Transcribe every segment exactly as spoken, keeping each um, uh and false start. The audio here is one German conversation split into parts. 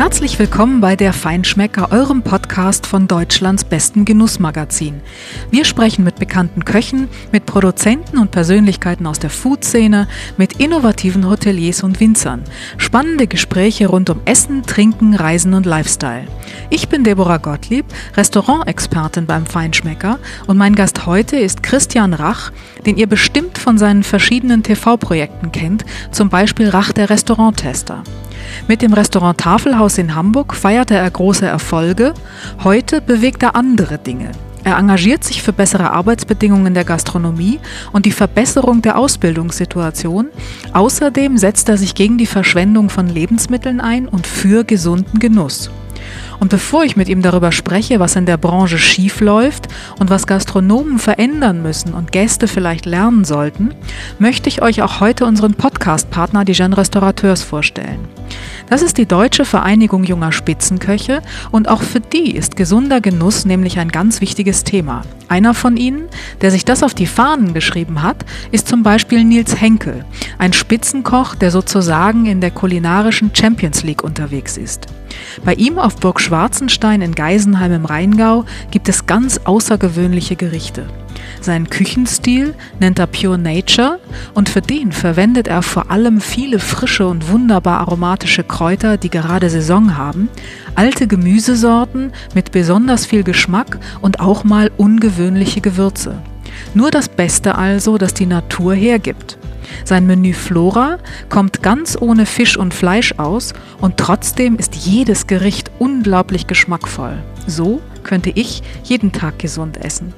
Herzlich willkommen bei der Feinschmecker, eurem Podcast von Deutschlands bestem Genussmagazin. Wir sprechen mit bekannten Köchen, mit Produzenten und Persönlichkeiten aus der Food-Szene, mit innovativen Hoteliers und Winzern. Spannende Gespräche rund um Essen, Trinken, Reisen und Lifestyle. Ich bin Deborah Gottlieb, Restaurantexpertin beim Feinschmecker, und mein Gast heute ist Christian Rach, den ihr bestimmt von seinen verschiedenen T V-Projekten kennt, zum Beispiel Rach der Restauranttester. Mit dem Restaurant Tafelhaus in Hamburg feierte er große Erfolge. Heute bewegt er andere Dinge. Er engagiert sich für bessere Arbeitsbedingungen der Gastronomie und die Verbesserung der Ausbildungssituation. Außerdem setzt er sich gegen die Verschwendung von Lebensmitteln ein und für gesunden Genuss. Und bevor ich mit ihm darüber spreche, was in der Branche schief läuft und was Gastronomen verändern müssen und Gäste vielleicht lernen sollten, möchte ich euch auch heute unseren Podcast-Partner, die Jeune Restaurateurs, vorstellen. Das ist die Deutsche Vereinigung junger Spitzenköche, und auch für die ist gesunder Genuss nämlich ein ganz wichtiges Thema. Einer von ihnen, der sich das auf die Fahnen geschrieben hat, ist zum Beispiel Nils Henkel, ein Spitzenkoch, der sozusagen in der kulinarischen Champions League unterwegs ist. Bei ihm auf Burg Schwarzenstein in Geisenheim im Rheingau gibt es ganz außergewöhnliche Gerichte. Seinen Küchenstil nennt er Pure Nature, und für den verwendet er vor allem viele frische und wunderbar aromatische Kräuter, die gerade Saison haben, alte Gemüsesorten mit besonders viel Geschmack und auch mal ungewöhnliche Gewürze. Nur das Beste also, das die Natur hergibt. Sein Menü Flora kommt ganz ohne Fisch und Fleisch aus, und trotzdem ist jedes Gericht unglaublich geschmackvoll. So könnte ich jeden Tag gesund essen.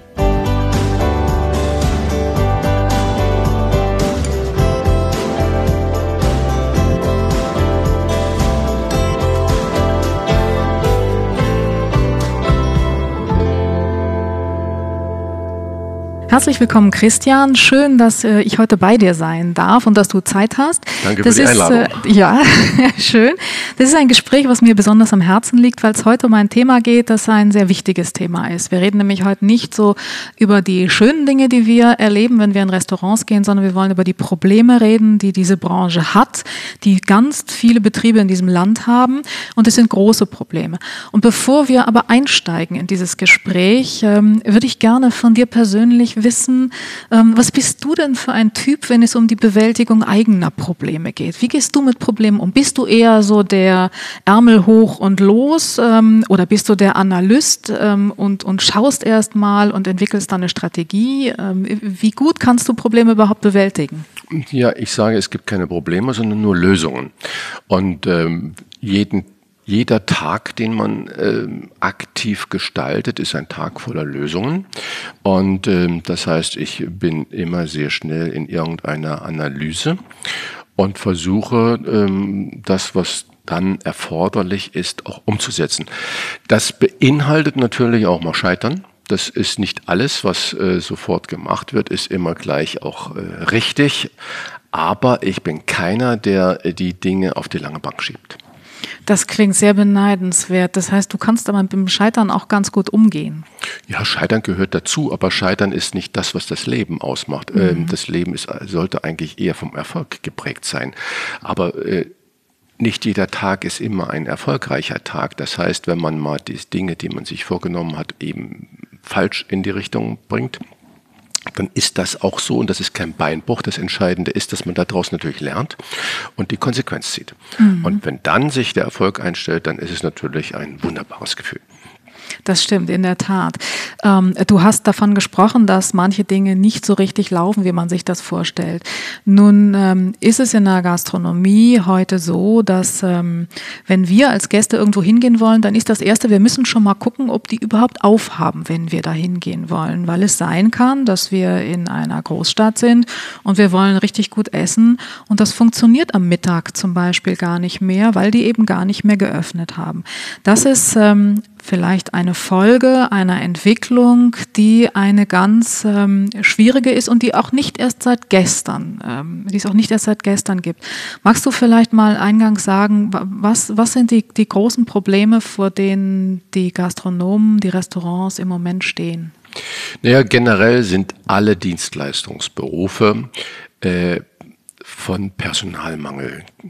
Herzlich willkommen, Christian. Schön, dass äh, ich heute bei dir sein darf und dass du Zeit hast. Danke das für die ist, Einladung. Äh, ja, schön. Das ist ein Gespräch, was mir besonders am Herzen liegt, weil es heute um ein Thema geht, das ein sehr wichtiges Thema ist. Wir reden nämlich heute nicht so über die schönen Dinge, die wir erleben, wenn wir in Restaurants gehen, sondern wir wollen über die Probleme reden, die diese Branche hat, die ganz viele Betriebe in diesem Land haben, und es sind große Probleme. Und bevor wir aber einsteigen in dieses Gespräch, ähm, würde ich gerne von dir persönlich wissen, ähm, was bist du denn für ein Typ, wenn es um die Bewältigung eigener Probleme geht? Wie gehst du mit Problemen um? Bist du eher so der Ärmel hoch und los, ähm, oder bist du der Analyst ähm, und, und schaust erst mal und entwickelst dann eine Strategie? Ähm, wie gut kannst du Probleme überhaupt bewältigen? Ja, ich sage, es gibt keine Probleme, sondern nur Lösungen. Und ähm, jeden Jeder Tag, den man äh, aktiv gestaltet, ist ein Tag voller Lösungen. Und äh, das heißt, ich bin immer sehr schnell in irgendeiner Analyse und versuche, ähm, das, was dann erforderlich ist, auch umzusetzen. Das beinhaltet natürlich auch mal Scheitern. Das ist nicht alles, was äh, sofort gemacht wird, ist immer gleich auch äh, richtig. Aber ich bin keiner, der äh, die Dinge auf die lange Bank schiebt. Das klingt sehr beneidenswert. Das heißt, du kannst aber mit dem Scheitern auch ganz gut umgehen. Ja, Scheitern gehört dazu, aber Scheitern ist nicht das, was das Leben ausmacht. Mhm. Das Leben ist, sollte eigentlich eher vom Erfolg geprägt sein. Aber äh, nicht jeder Tag ist immer ein erfolgreicher Tag. Das heißt, wenn man mal die Dinge, die man sich vorgenommen hat, eben falsch in die Richtung bringt, dann ist das auch so, und das ist kein Beinbruch. Das Entscheidende ist, dass man daraus natürlich lernt und die Konsequenz zieht. Mhm. Und wenn dann sich der Erfolg einstellt, dann ist es natürlich ein wunderbares Gefühl. Das stimmt, in der Tat. Ähm, du hast davon gesprochen, dass manche Dinge nicht so richtig laufen, wie man sich das vorstellt. Nun ähm, ist es in der Gastronomie heute so, dass ähm, wenn wir als Gäste irgendwo hingehen wollen, dann ist das Erste, wir müssen schon mal gucken, ob die überhaupt aufhaben, wenn wir da hingehen wollen. Weil es sein kann, dass wir in einer Großstadt sind und wir wollen richtig gut essen, und das funktioniert am Mittag zum Beispiel gar nicht mehr, weil die eben gar nicht mehr geöffnet haben. Das ist ähm, vielleicht eine Folge einer Entwicklung, die eine ganz ähm, schwierige ist und die auch nicht erst seit gestern, ähm, die es auch nicht erst seit gestern gibt. Magst du vielleicht mal eingangs sagen, was, was sind die, die großen Probleme, vor denen die Gastronomen, die Restaurants im Moment stehen? Naja, generell sind alle Dienstleistungsberufe äh, von Personalmangel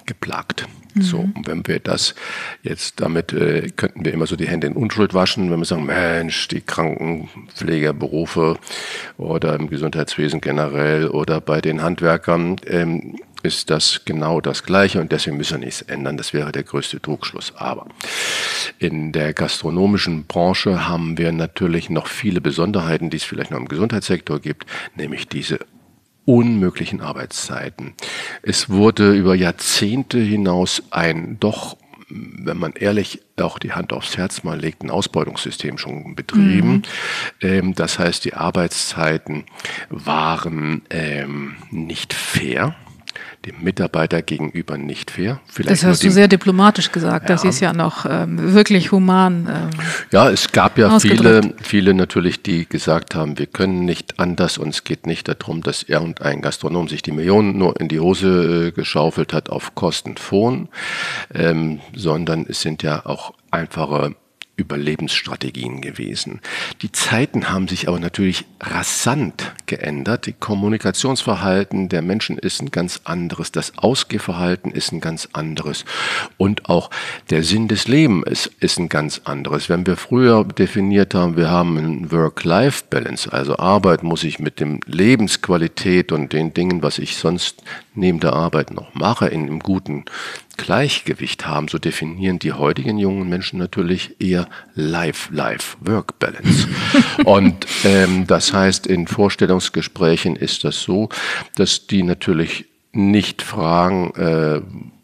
geplagt. Mhm. So, und wenn wir das jetzt damit, äh, könnten wir immer so die Hände in Unschuld waschen, wenn wir sagen, Mensch, die Krankenpflegerberufe oder im Gesundheitswesen generell oder bei den Handwerkern, ähm, ist das genau das Gleiche und deswegen müssen wir nichts ändern. Das wäre der größte Trugschluss. Aber in der gastronomischen Branche haben wir natürlich noch viele Besonderheiten, die es vielleicht noch im Gesundheitssektor gibt, nämlich diese unmöglichen Arbeitszeiten. Es wurde über Jahrzehnte hinaus ein doch, wenn man ehrlich auch die Hand aufs Herz mal legt, ein Ausbeutungssystem schon betrieben. Mhm. Das heißt, die Arbeitszeiten waren ähm, nicht fair. Dem Mitarbeiter gegenüber nicht fair. Vielleicht das hast du sehr diplomatisch gesagt. Ja. Das ist ja noch ähm, wirklich human. Ähm, ja, es gab ja viele, viele natürlich, die gesagt haben, wir können nicht anders und es geht nicht darum, dass irgendein Gastronom sich die Millionen nur in die Hose äh, geschaufelt hat auf Kosten von, ähm, sondern es sind ja auch einfache Überlebensstrategien gewesen. Die Zeiten haben sich aber natürlich rasant geändert. Die Kommunikationsverhalten der Menschen ist ein ganz anderes. Das Ausgehverhalten ist ein ganz anderes. Und auch der Sinn des Lebens ist, ist ein ganz anderes. Wenn wir früher definiert haben, wir haben ein Work-Life-Balance, also Arbeit muss ich mit dem Lebensqualität und den Dingen, was ich sonst neben der Arbeit noch mache, in einem guten Gleichgewicht haben, so definieren die heutigen jungen Menschen natürlich eher Life-Life-Work-Balance. Und ähm, das heißt, in Vorstellungsgesprächen ist das so, dass die natürlich nicht fragen, äh,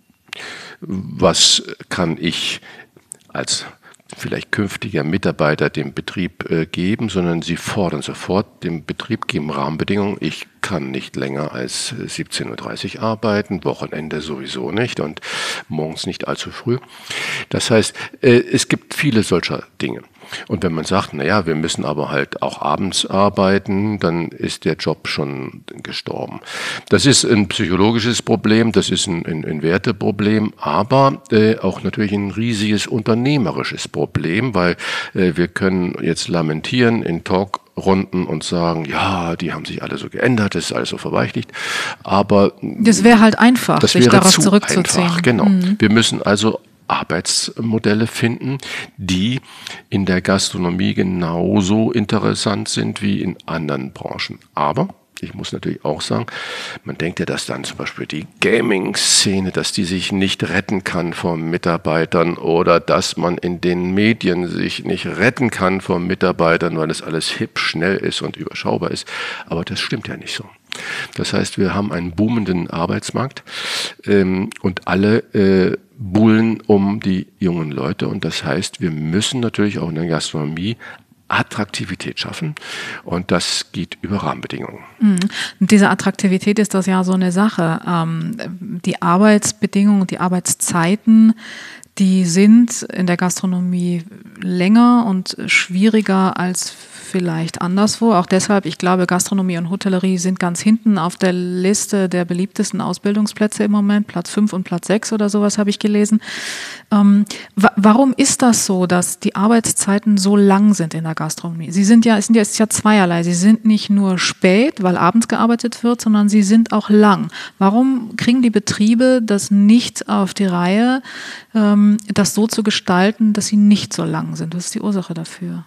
was kann ich als vielleicht künftiger Mitarbeiter dem Betrieb äh, geben, sondern sie fordern sofort dem Betrieb, geben Rahmenbedingungen. Ich kann nicht länger als siebzehn Uhr dreißig arbeiten, Wochenende sowieso nicht und morgens nicht allzu früh. Das heißt, äh, es gibt viele solcher Dinge. Und wenn man sagt, naja, wir müssen aber halt auch abends arbeiten, dann ist der Job schon gestorben. Das ist ein psychologisches Problem, das ist ein, ein, ein Werteproblem, aber äh, auch natürlich ein riesiges unternehmerisches Problem, weil äh, wir können jetzt lamentieren in Talkrunden und sagen, ja, die haben sich alle so geändert, das ist alles so verweichlicht, aber das wäre halt einfach, das sich wäre darauf zu zurückzuziehen. Einfach, genau. Mhm. Wir müssen also Arbeitsmodelle finden, die in der Gastronomie genauso interessant sind wie in anderen Branchen. Aber ich muss natürlich auch sagen, man denkt ja, dass dann zum Beispiel die Gaming-Szene, dass die sich nicht retten kann vor Mitarbeitern oder dass man in den Medien sich nicht retten kann vor Mitarbeitern, weil das alles hip, schnell ist und überschaubar ist. Aber das stimmt ja nicht so. Das heißt, wir haben einen boomenden Arbeitsmarkt ähm, und alle äh, buhlen um die jungen Leute. Und das heißt, wir müssen natürlich auch in der Gastronomie Attraktivität schaffen und das geht über Rahmenbedingungen. Mhm. Und diese Attraktivität ist das ja so eine Sache. Ähm, die Arbeitsbedingungen, die Arbeitszeiten, die sind in der Gastronomie länger und schwieriger als vielleicht anderswo. Auch deshalb, ich glaube, Gastronomie und Hotellerie sind ganz hinten auf der Liste der beliebtesten Ausbildungsplätze im Moment. Platz fünf und Platz sechs oder sowas habe ich gelesen. Ähm, wa- warum ist das so, dass die Arbeitszeiten so lang sind in der Gastronomie? Sie sind ja, es sind ja, es ist ja zweierlei. Sie sind nicht nur spät, weil abends gearbeitet wird, sondern sie sind auch lang. Warum kriegen die Betriebe das nicht auf die Reihe, ähm, das so zu gestalten, dass sie nicht so lang sind? Was ist die Ursache dafür?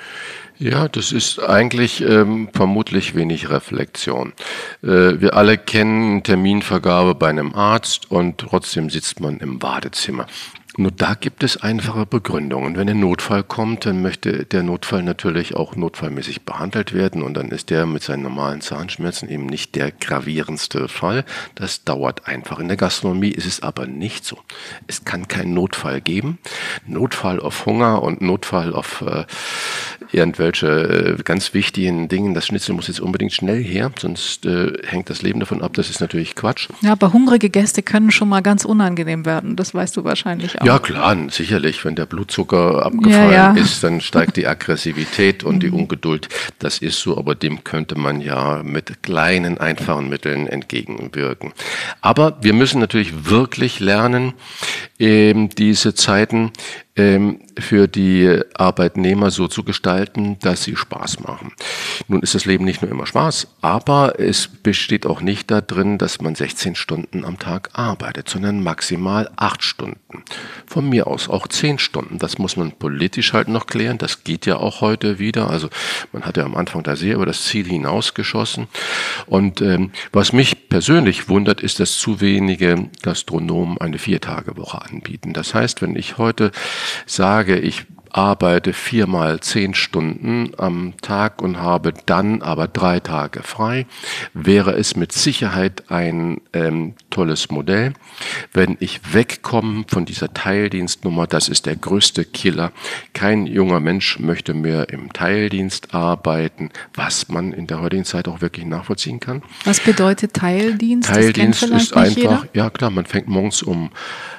Ja, das ist eigentlich ähm, vermutlich wenig Reflexion. Äh, wir alle kennen Terminvergabe bei einem Arzt und trotzdem sitzt man im Wartezimmer. Nur da gibt es einfache Begründungen. Wenn ein Notfall kommt, dann möchte der Notfall natürlich auch notfallmäßig behandelt werden und dann ist der mit seinen normalen Zahnschmerzen eben nicht der gravierendste Fall. Das dauert einfach. In der Gastronomie ist es aber nicht so. Es kann keinen Notfall geben. Notfall auf Hunger und Notfall auf äh, irgendwelche äh, ganz wichtigen Dingen. Das Schnitzel muss jetzt unbedingt schnell her, sonst äh, hängt das Leben davon ab. Das ist natürlich Quatsch. Ja, aber hungrige Gäste können schon mal ganz unangenehm werden. Das weißt du wahrscheinlich auch. Ja, klar, sicherlich. Wenn der Blutzucker abgefallen ja, ja. ist, dann steigt die Aggressivität und die Ungeduld. Das ist so, aber dem könnte man ja mit kleinen, einfachen Mitteln entgegenwirken. Aber wir müssen natürlich wirklich lernen, eben diese Zeiten ähm, für die Arbeitnehmer so zu gestalten, dass sie Spaß machen. Nun ist das Leben nicht nur immer Spaß, aber es besteht auch nicht darin, dass man sechzehn Stunden am Tag arbeitet, sondern maximal acht Stunden. Von mir aus auch zehn Stunden. Das muss man politisch halt noch klären. Das geht ja auch heute wieder. Also man hat ja am Anfang da sehr über das Ziel hinausgeschossen. Und ähm, was mich persönlich wundert, ist, dass zu wenige Gastronomen eine Viertagewoche anbieten. Das heißt, wenn ich heute sage, ich arbeite viermal zehn Stunden am Tag und habe dann aber drei Tage frei, wäre es mit Sicherheit ein ähm, tolles Modell. Wenn ich wegkomme von dieser Teildienstnummer, das ist der größte Killer. Kein junger Mensch möchte mehr im Teildienst arbeiten, was man in der heutigen Zeit auch wirklich nachvollziehen kann. Was bedeutet Teildienst? Teildienst ist einfach, ja klar, man fängt morgens um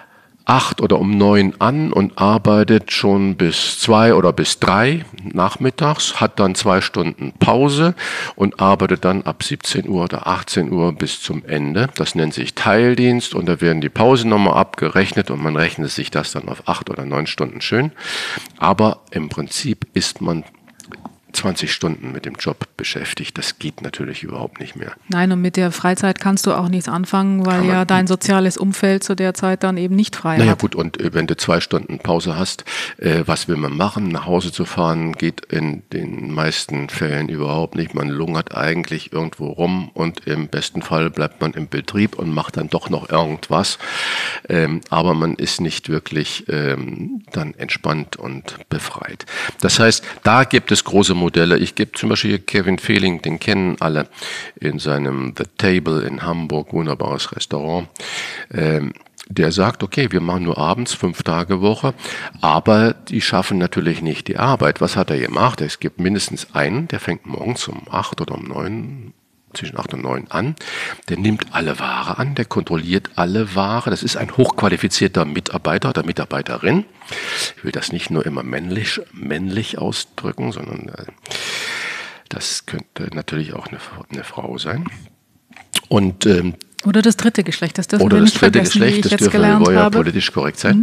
acht oder um neun an und arbeitet schon bis zwei oder bis drei nachmittags, hat dann zwei Stunden Pause und arbeitet dann ab siebzehn Uhr oder achtzehn Uhr bis zum Ende. Das nennt sich Teildienst und da werden die Pausen nochmal abgerechnet und man rechnet sich das dann auf acht oder neun Stunden schön. Aber im Prinzip ist man zwanzig Stunden mit dem Job beschäftigt. Das geht natürlich überhaupt nicht mehr. Nein, und mit der Freizeit kannst du auch nichts anfangen, weil ja dein soziales Umfeld zu der Zeit dann eben nicht frei naja, hat. Naja gut, und äh, wenn du zwei Stunden Pause hast, äh, was will man machen? Nach Hause zu fahren geht in den meisten Fällen überhaupt nicht. Man lungert eigentlich irgendwo rum und im besten Fall bleibt man im Betrieb und macht dann doch noch irgendwas. Ähm, aber man ist nicht wirklich ähm, dann entspannt und befreit. Das heißt, da gibt es große Modelle. Ich gebe zum Beispiel Kevin Fehling, den kennen alle, in seinem The Table in Hamburg, wunderbares Restaurant. Ähm, der sagt, okay, wir machen nur abends, fünf Tage Woche, aber die schaffen natürlich nicht die Arbeit. Was hat er gemacht? Es gibt mindestens einen, der fängt morgens um acht oder um neun, zwischen acht und neun an, der nimmt alle Ware an, der kontrolliert alle Ware. Das ist ein hochqualifizierter Mitarbeiter oder Mitarbeiterin. Ich will das nicht nur immer männlich, männlich ausdrücken, sondern äh, das könnte natürlich auch eine, eine Frau sein. Und ähm, Oder das dritte Geschlecht, das dürfen oder wir das nicht dritte vergessen, Geschlecht, wie ich das jetzt dürfen gelernt wir ja habe. politisch korrekt sein. Mhm.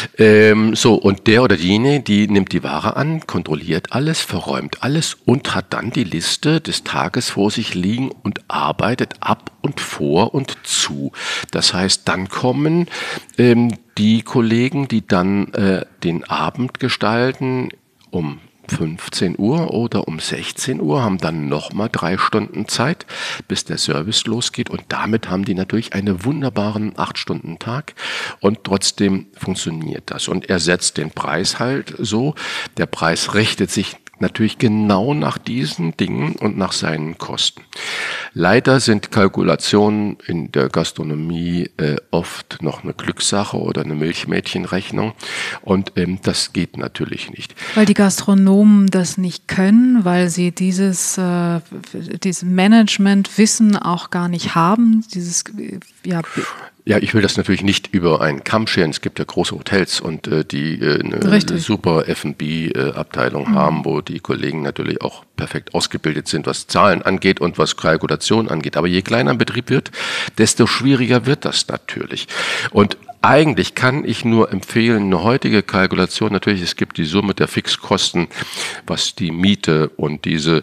Ähm, so, und der oder diejenige, die nimmt die Ware an, kontrolliert alles, verräumt alles und hat dann die Liste des Tages vor sich liegen und arbeitet ab und vor und zu. Das heißt, dann kommen ähm, die Kollegen, die dann äh, den Abend gestalten, um fünfzehn Uhr oder um sechzehn Uhr, haben dann nochmal drei Stunden Zeit, bis der Service losgeht und damit haben die natürlich einen wunderbaren acht Stunden Tag und trotzdem funktioniert das. Und er setzt den Preis halt so, der Preis richtet sich natürlich genau nach diesen Dingen und nach seinen Kosten. Leider sind Kalkulationen in der Gastronomie äh, oft noch eine Glückssache oder eine Milchmädchenrechnung und ähm, das geht natürlich nicht. Weil die Gastronomen das nicht können, weil sie dieses, äh, dieses Management-Wissen auch gar nicht haben, dieses, ja... Ja, ich will das natürlich nicht über einen Kamm scheren. Es gibt ja große Hotels und äh, die äh, eine Richtig. super F und B-Abteilung mhm. haben, wo die Kollegen natürlich auch perfekt ausgebildet sind, was Zahlen angeht und was Kalkulation angeht. Aber je kleiner ein Betrieb wird, desto schwieriger wird das natürlich. Und eigentlich kann ich nur empfehlen, eine heutige Kalkulation, natürlich, es gibt die Summe der Fixkosten, was die Miete und diese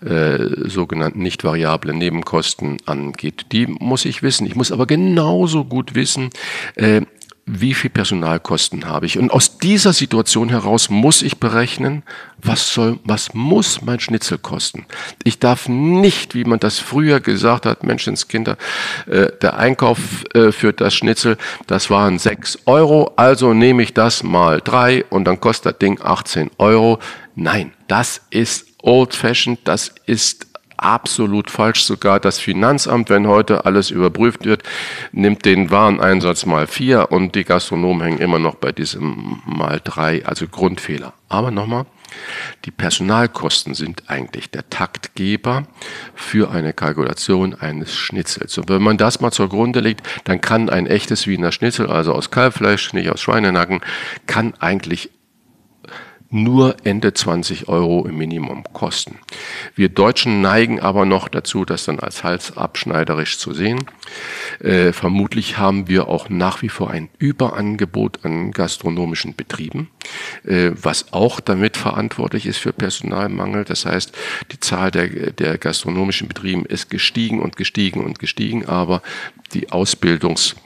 äh, sogenannten nicht variablen Nebenkosten angeht. Die muss ich wissen. Ich muss aber genauso gut wissen, äh, wie viel Personalkosten habe ich. Und aus dieser Situation heraus muss ich berechnen, was soll, was muss mein Schnitzel kosten. Ich darf nicht, wie man das früher gesagt hat, Menschenskinder, äh, der Einkauf äh, für das Schnitzel, das waren sechs Euro, also nehme ich das mal drei und dann kostet das Ding achtzehn Euro. Nein, das ist old-fashioned, das ist absolut falsch. Sogar das Finanzamt, wenn heute alles überprüft wird, nimmt den Wareneinsatz mal vier und die Gastronomen hängen immer noch bei diesem mal drei, also Grundfehler. Aber nochmal, die Personalkosten sind eigentlich der Taktgeber für eine Kalkulation eines Schnitzels. Und wenn man das mal zugrunde legt, dann kann ein echtes Wiener Schnitzel, also aus Kalbfleisch, nicht aus Schweinenacken, kann eigentlich nur Ende zwanzig Euro im Minimum kosten. Wir Deutschen neigen aber noch dazu, das dann als halsabschneiderisch zu sehen. Äh, vermutlich haben wir auch nach wie vor ein Überangebot an gastronomischen Betrieben, äh, was auch damit verantwortlich ist für Personalmangel. Das heißt, die Zahl der, der gastronomischen Betrieben ist gestiegen und gestiegen und gestiegen, aber die Ausbildungs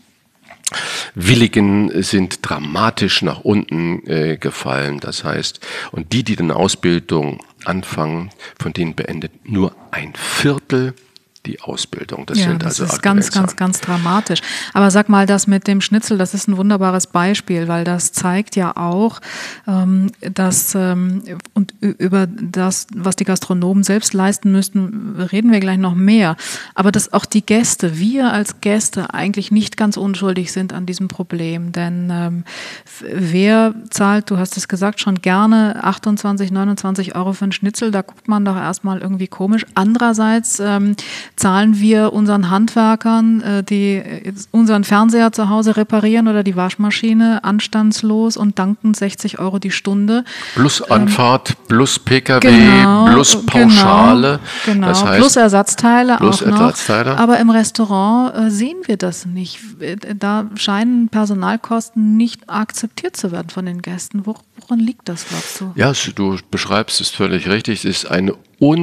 Willigen sind dramatisch nach unten äh, gefallen. Das heißt, und die, die eine Ausbildung anfangen, von denen beendet nur ein Viertel die Ausbildung. Das ja, sind das also ist ganz, ganz, ganz dramatisch. Aber sag mal, das mit dem Schnitzel, das ist ein wunderbares Beispiel, weil das zeigt ja auch, ähm, dass ähm, und über das, was die Gastronomen selbst leisten müssten, reden wir gleich noch mehr. Aber dass auch die Gäste, wir als Gäste eigentlich nicht ganz unschuldig sind an diesem Problem. Denn ähm, wer zahlt, du hast es gesagt, schon gerne achtundzwanzig, neunundzwanzig Euro für einen Schnitzel? Da guckt man doch erstmal irgendwie komisch. Andererseits ähm, zahlen wir unseren Handwerkern, die unseren Fernseher zu Hause reparieren oder die Waschmaschine anstandslos und dankend sechzig Euro die Stunde. Plus Anfahrt, ähm, plus P K W, genau, plus Pauschale. Genau, genau. Das heißt, plus Ersatzteile plus auch noch. Ersatzteile. Aber im Restaurant äh, sehen wir das nicht. Da scheinen Personalkosten nicht akzeptiert zu werden von den Gästen. Woran liegt das, glaubst du? Ja, du beschreibst es völlig richtig. Es ist eine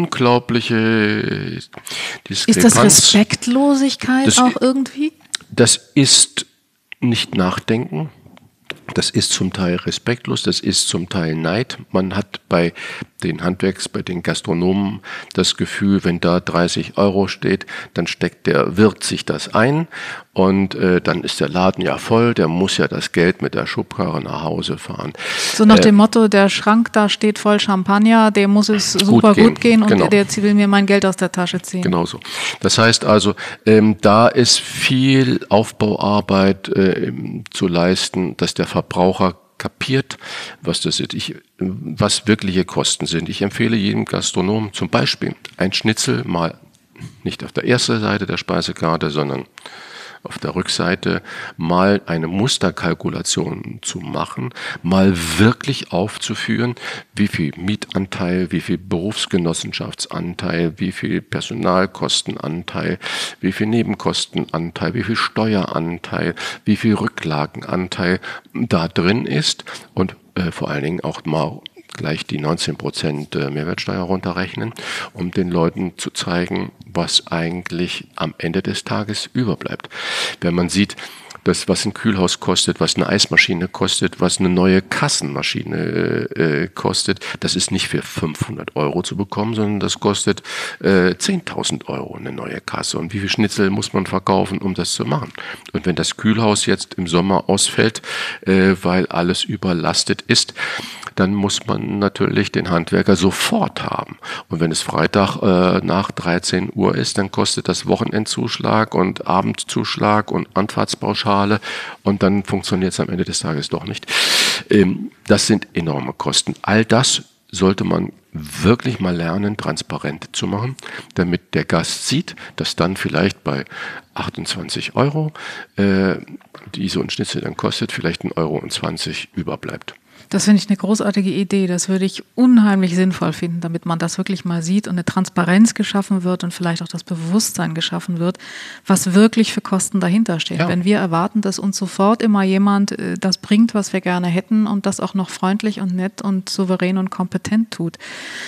unglaubliche Diskrepanz. Ist das Respektlosigkeit das, auch irgendwie? Das ist nicht Nachdenken. Das ist zum Teil respektlos, das ist zum Teil Neid. Man hat bei den Handwerks-, bei den Gastronomen das Gefühl, wenn da dreißig Euro steht, dann steckt der Wirt sich das ein und äh, dann ist der Laden ja voll, der muss ja das Geld mit der Schubkarre nach Hause fahren. So nach äh, dem Motto, der Schrank da steht voll Champagner, dem muss es super gut gehen, gut gehen und genau. der, der will mir mein Geld aus der Tasche ziehen. Genau so. Das heißt also, ähm, da ist viel Aufbauarbeit äh, zu leisten, dass der Verbraucher kapiert, was das ist, ich, was wirkliche Kosten sind. Ich empfehle jedem Gastronomen zum Beispiel ein Schnitzel mal nicht auf der ersten Seite der Speisekarte, sondern auf der Rückseite mal eine Musterkalkulation zu machen, mal wirklich aufzuführen, wie viel Mietanteil, wie viel Berufsgenossenschaftsanteil, wie viel Personalkostenanteil, wie viel Nebenkostenanteil, wie viel Steueranteil, wie viel Rücklagenanteil da drin ist und äh, vor allen Dingen auch mal gleich die neunzehn Prozent Mehrwertsteuer runterrechnen, um den Leuten zu zeigen, was eigentlich am Ende des Tages überbleibt. Wenn man sieht, das, was ein Kühlhaus kostet, was eine Eismaschine kostet, was eine neue Kassenmaschine äh, kostet, das ist nicht für fünfhundert Euro zu bekommen, sondern das kostet äh, zehntausend Euro eine neue Kasse. Und wie viel Schnitzel muss man verkaufen, um das zu machen? Und wenn das Kühlhaus jetzt im Sommer ausfällt, äh, weil alles überlastet ist, dann muss man natürlich den Handwerker sofort haben. Und wenn es Freitag äh, nach dreizehn Uhr ist, dann kostet das Wochenendzuschlag und Abendzuschlag und Anfahrtspauschale und dann funktioniert es am Ende des Tages doch nicht. Ähm, das sind enorme Kosten. All das sollte man wirklich mal lernen, transparent zu machen, damit der Gast sieht, dass dann vielleicht bei achtundzwanzig Euro, äh, die so ein Schnitzel dann kostet, vielleicht ein Euro und zwanzig überbleibt. Das finde ich eine großartige Idee. Das würde ich unheimlich sinnvoll finden, damit man das wirklich mal sieht und eine Transparenz geschaffen wird und vielleicht auch das Bewusstsein geschaffen wird, was wirklich für Kosten dahinter stehen. Ja. Wenn wir erwarten, dass uns sofort immer jemand das bringt, was wir gerne hätten und das auch noch freundlich und nett und souverän und kompetent tut.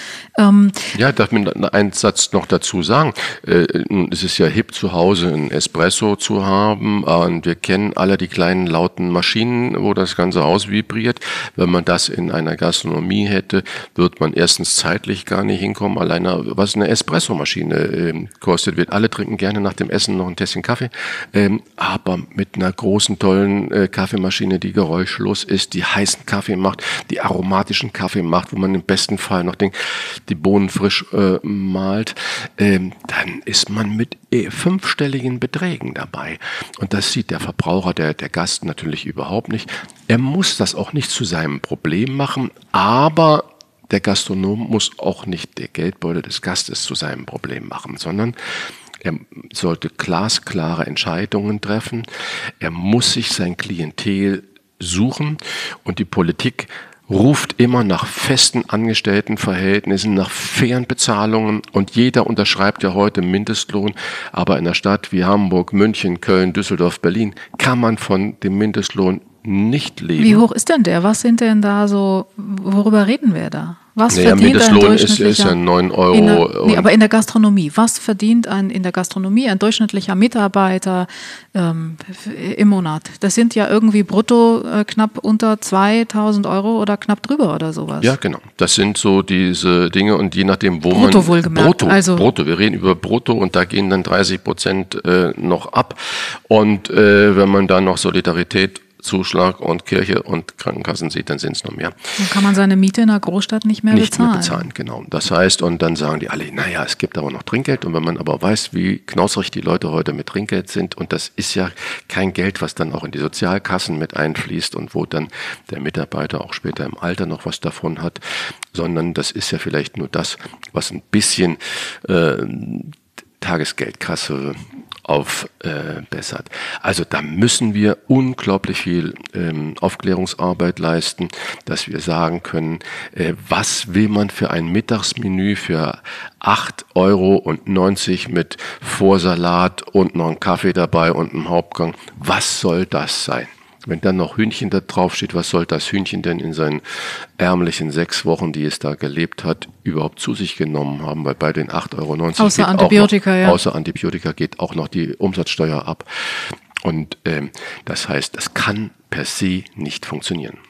Ähm ja, darf ich einen Satz noch dazu sagen. Es ist ja hip, zu Hause ein Espresso zu haben und wir kennen alle die kleinen lauten Maschinen, wo das ganze Haus vibriert. Wenn man das in einer Gastronomie hätte, wird man erstens zeitlich gar nicht hinkommen. Alleine, was eine Espressomaschine äh, kostet, wird alle trinken gerne nach dem Essen noch ein Tässchen Kaffee. Ähm, aber mit einer großen, tollen äh, Kaffeemaschine, die geräuschlos ist, die heißen Kaffee macht, die aromatischen Kaffee macht, wo man im besten Fall noch den, die Bohnen frisch äh, malt, ähm, dann ist man mit äh, fünfstelligen Beträgen dabei. Und das sieht der Verbraucher, der, der Gast natürlich überhaupt nicht. Er muss das auch nicht zu seinem Problem machen, aber der Gastronom muss auch nicht der Geldbeutel des Gastes zu seinem Problem machen, sondern er sollte glasklare Entscheidungen treffen. Er muss sich sein Klientel suchen und die Politik ruft immer nach festen Angestelltenverhältnissen, nach fairen Bezahlungen und jeder unterschreibt ja heute Mindestlohn, aber in einer Stadt wie Hamburg, München, Köln, Düsseldorf, Berlin kann man von dem Mindestlohn nicht leben. Wie hoch ist denn der? Was sind denn da so, worüber reden wir da? Was naja, verdient Mindestlohn ein ist, ist ja neun Euro. In der, nee, aber in der Gastronomie, was verdient ein in der Gastronomie ein durchschnittlicher Mitarbeiter ähm, im Monat? Das sind ja irgendwie brutto äh, knapp unter zweitausend Euro oder knapp drüber oder sowas. Ja, genau. Das sind so diese Dinge und je nachdem, wo brutto man... Brutto wohlgemerkt. Brutto, also brutto. Wir reden über Brutto und da gehen dann dreißig Prozent äh, noch ab. Und äh, wenn man dann noch Solidarität Zuschlag und Kirche und Krankenkassen sieht, dann sind es noch mehr. Dann kann man seine Miete in einer Großstadt nicht mehr nicht bezahlen. Nicht mehr bezahlen, genau. Das heißt, und dann sagen die alle, naja, es gibt aber noch Trinkgeld. Und wenn man aber weiß, wie knausrig die Leute heute mit Trinkgeld sind, und das ist ja kein Geld, was dann auch in die Sozialkassen mit einfließt und wo dann der Mitarbeiter auch später im Alter noch was davon hat, sondern das ist ja vielleicht nur das, was ein bisschen äh, Tagesgeldkasse aufbessert. Äh, also da müssen wir unglaublich viel ähm, Aufklärungsarbeit leisten, dass wir sagen können, äh, was will man für ein Mittagsmenü für acht Euro neunzig mit Vorsalat und noch einen Kaffee dabei und einem Hauptgang. Was soll das sein? Wenn dann noch Hühnchen da drauf steht, was soll das Hühnchen denn in seinen ärmlichen sechs Wochen, die es da gelebt hat, überhaupt zu sich genommen haben? Weil bei den acht Euro neunzig außer geht Antibiotika, auch noch, ja. außer Antibiotika geht auch noch die Umsatzsteuer ab. Und ähm, das heißt, das kann per se nicht funktionieren.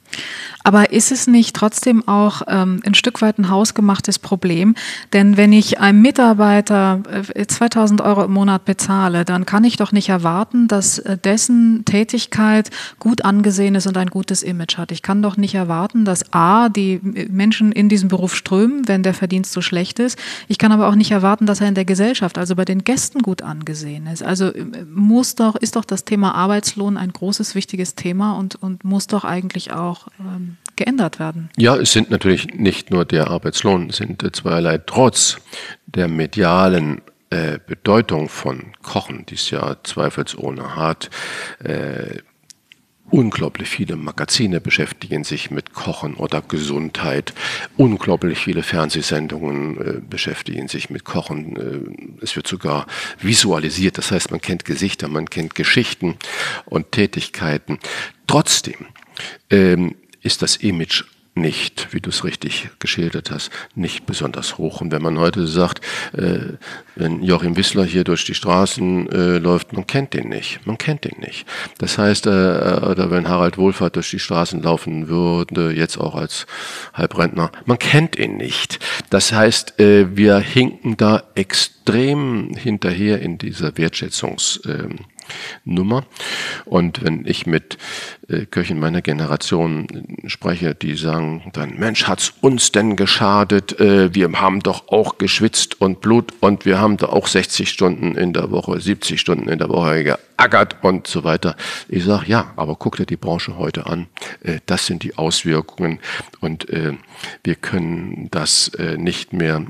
Aber ist es nicht trotzdem auch ähm, ein Stück weit ein hausgemachtes Problem? Denn wenn ich einem Mitarbeiter äh, zweitausend Euro im Monat bezahle, dann kann ich doch nicht erwarten, dass äh, dessen Tätigkeit gut angesehen ist und ein gutes Image hat. Ich kann doch nicht erwarten, dass A, die Menschen in diesen Beruf strömen, wenn der Verdienst so schlecht ist. Ich kann aber auch nicht erwarten, dass er in der Gesellschaft, also bei den Gästen, gut angesehen ist. Also äh, muss doch, ist doch das Thema Arbeitslohn ein großes, wichtiges Thema und, und muss doch eigentlich auch ähm, geändert werden. Ja, es sind natürlich nicht nur der Arbeitslohn, es sind äh, zweierlei. Trotz der medialen äh, Bedeutung von Kochen, die es ja zweifelsohne hat, äh, unglaublich viele Magazine beschäftigen sich mit Kochen oder Gesundheit. Unglaublich viele Fernsehsendungen äh, beschäftigen sich mit Kochen. Äh, es wird sogar visualisiert, das heißt, man kennt Gesichter, man kennt Geschichten und Tätigkeiten. Trotzdem ähm, ist das Image nicht, wie du es richtig geschildert hast, nicht besonders hoch. Und wenn man heute sagt, äh, wenn Joachim Wissler hier durch die Straßen äh, läuft, man kennt den nicht, man kennt den nicht. Das heißt, äh, oder wenn Harald Wohlfahrt durch die Straßen laufen würde, jetzt auch als Halbrentner, man kennt ihn nicht. Das heißt, äh, wir hinken da extrem hinterher in dieser Wertschätzungs- äh, Nummer. Und wenn ich mit äh, Köchen meiner Generation spreche, die sagen dann, Mensch, hat's uns denn geschadet? Äh, wir haben doch auch geschwitzt und Blut und wir haben da auch sechzig Stunden in der Woche, siebzig Stunden in der Woche geackert und so weiter. Ich sage, ja, aber guck dir die Branche heute an. Äh, das sind die Auswirkungen und äh, wir können das äh, nicht mehr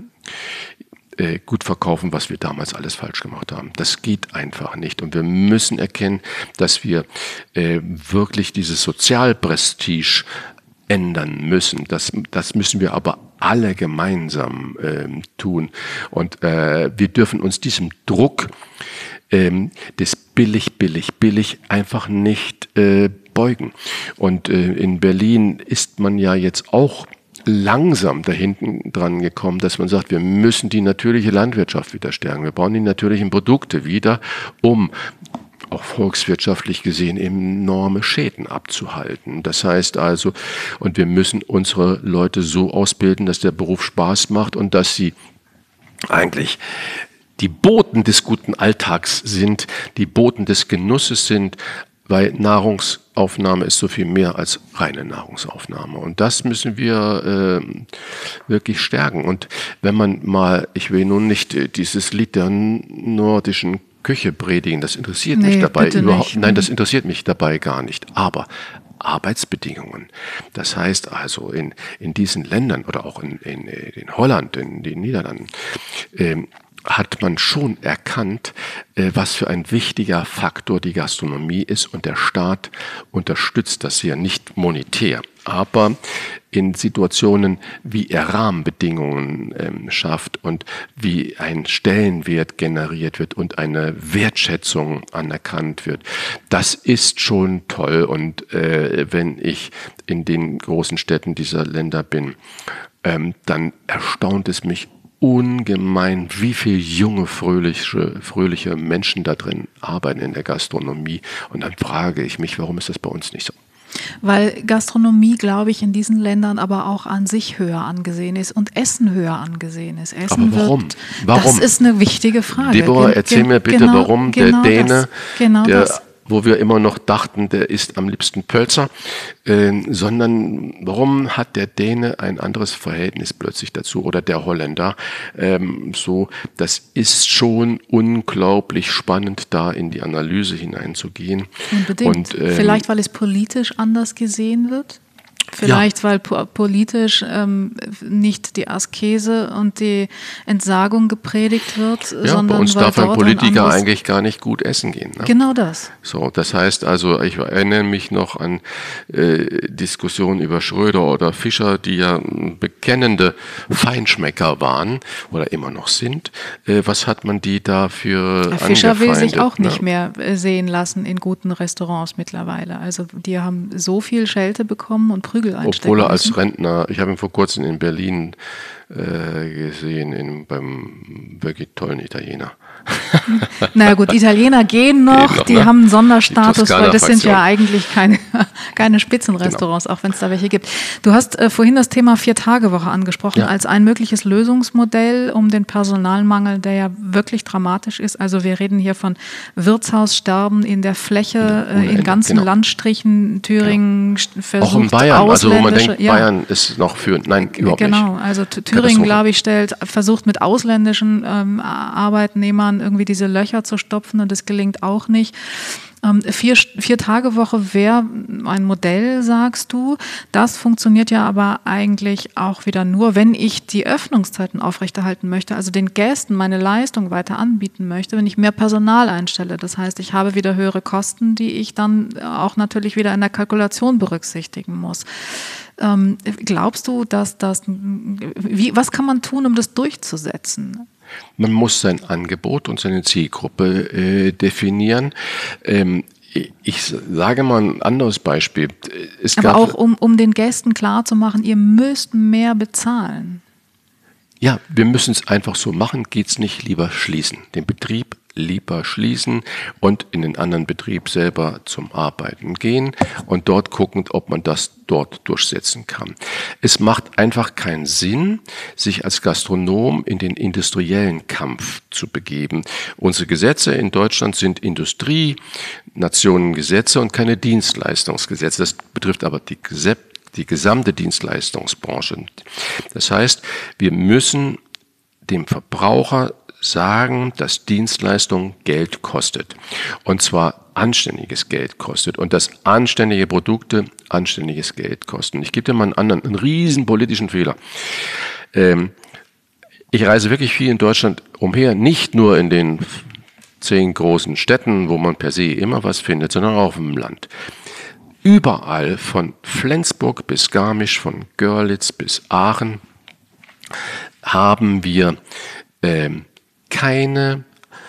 gut verkaufen, was wir damals alles falsch gemacht haben. Das geht einfach nicht. Und wir müssen erkennen, dass wir äh, wirklich dieses Sozialprestige ändern müssen. Das, das müssen wir aber alle gemeinsam äh, tun. Und äh, wir dürfen uns diesem Druck ähm, des billig, billig, billig einfach nicht äh, beugen. Und äh, in Berlin ist man ja jetzt auch langsam da hinten dran gekommen, dass man sagt, wir müssen die natürliche Landwirtschaft wieder stärken. Wir brauchen die natürlichen Produkte wieder, um auch volkswirtschaftlich gesehen enorme Schäden abzuhalten. Das heißt also, und wir müssen unsere Leute so ausbilden, dass der Beruf Spaß macht und dass sie eigentlich die Boten des guten Alltags sind, die Boten des Genusses sind, weil Nahrungsaufnahme ist so viel mehr als reine Nahrungsaufnahme. Und das müssen wir äh, wirklich stärken. Und wenn man mal, ich will nun nicht äh, dieses Lied der nordischen Küche predigen, das interessiert nee, mich dabei überhaupt. Nicht. Nein, das interessiert mich dabei gar nicht. Aber Arbeitsbedingungen. Das heißt also in, in diesen Ländern oder auch in, in, in Holland, in den Niederlanden, äh, hat man schon erkannt, was für ein wichtiger Faktor die Gastronomie ist, und der Staat unterstützt das hier nicht monetär, aber in Situationen, wie er Rahmenbedingungen ähm, schafft und wie ein Stellenwert generiert wird und eine Wertschätzung anerkannt wird. Das ist schon toll, und äh, wenn ich in den großen Städten dieser Länder bin, ähm, dann erstaunt es mich ungemein, wie viele junge, fröhliche, fröhliche Menschen da drin arbeiten in der Gastronomie. Und dann frage ich mich, warum ist das bei uns nicht so? Weil Gastronomie, glaube ich, in diesen Ländern aber auch an sich höher angesehen ist und Essen höher angesehen ist. Essen aber warum? Wird, warum? Das ist eine wichtige Frage. Deborah, erzähl mir bitte, genau, warum genau der Däne, das, genau der das. wo wir immer noch dachten, der isst am liebsten Pölzer, äh, sondern warum hat der Däne ein anderes Verhältnis plötzlich dazu, oder der Holländer? Ähm, so, das ist schon unglaublich spannend, da in die Analyse hineinzugehen. Unbedingt. Und, ähm, Vielleicht, weil es politisch anders gesehen wird? Vielleicht, ja. weil po- politisch ähm, nicht die Askese und die Entsagung gepredigt wird, ja, sondern bei uns weil darf ein dort Politiker ein eigentlich gar nicht gut essen gehen. Ne? Genau das. So, das heißt also, ich erinnere mich noch an äh, Diskussionen über Schröder oder Fischer, die ja bekennende Feinschmecker waren oder immer noch sind. Äh, was hat man die dafür Herr Fischer will sich auch ne? nicht mehr sehen lassen in guten Restaurants mittlerweile. Also die haben so viel Schelte bekommen und Prügel einstecken Obwohl er als müssen. Rentner, ich habe ihn vor kurzem in Berlin äh, gesehen, in, beim wirklich tollen Italiener. Na gut, Italiener gehen noch, Geht noch, die ne? haben einen Sonderstatus, weil das sind Toskana-Fraktion. ja eigentlich keine, keine Spitzenrestaurants, genau. Auch wenn es da welche gibt. Du hast äh, vorhin das Thema Vier-Tage-Woche angesprochen, ja. als ein mögliches Lösungsmodell, um den Personalmangel, der ja wirklich dramatisch ist. Also wir reden hier von Wirtshaussterben in der Fläche, ja, äh, in ganzen genau. Landstrichen, Thüringen genau. versucht, auch in Bayern, also wo man denkt, ja. Bayern ist noch führend. Nein, überhaupt genau. nicht. Genau, also Thüringen, glaube ich, stellt, versucht mit ausländischen ähm, Arbeitnehmern irgendwie diese Löcher zu stopfen, und das gelingt auch nicht. Ähm, vier, vier Tage Woche wäre ein Modell, sagst du. Das funktioniert ja aber eigentlich auch wieder nur, wenn ich die Öffnungszeiten aufrechterhalten möchte, also den Gästen meine Leistung weiter anbieten möchte, wenn ich mehr Personal einstelle. Das heißt, ich habe wieder höhere Kosten, die ich dann auch natürlich wieder in der Kalkulation berücksichtigen muss. Ähm, glaubst du, dass das, wie, was kann man tun, um das durchzusetzen? Man muss sein Angebot und seine Zielgruppe äh, definieren. Ähm, ich sage mal ein anderes Beispiel. Es Aber gab, auch, um, um den Gästen klarzumachen, ihr müsst mehr bezahlen. Ja, wir müssen es einfach so machen. Geht's nicht, lieber schließen. Den Betrieb lieber schließen und in den anderen Betrieb selber zum Arbeiten gehen und dort gucken, ob man das dort durchsetzen kann. Es macht einfach keinen Sinn, sich als Gastronom in den industriellen Kampf zu begeben. Unsere Gesetze in Deutschland sind Industrienationengesetze und keine Dienstleistungsgesetze. Das betrifft aber die Gesetze. Die gesamte Dienstleistungsbranche. Das heißt, wir müssen dem Verbraucher sagen, dass Dienstleistung Geld kostet. Und zwar anständiges Geld kostet. Und dass anständige Produkte anständiges Geld kosten. Ich gebe dir mal einen anderen, einen riesen politischen Fehler. Ähm, ich reise wirklich viel in Deutschland umher, nicht nur in den zehn großen Städten, wo man per se immer was findet, sondern auch im Land. Überall, von Flensburg bis Garmisch, von Görlitz bis Aachen, haben wir ähm, keine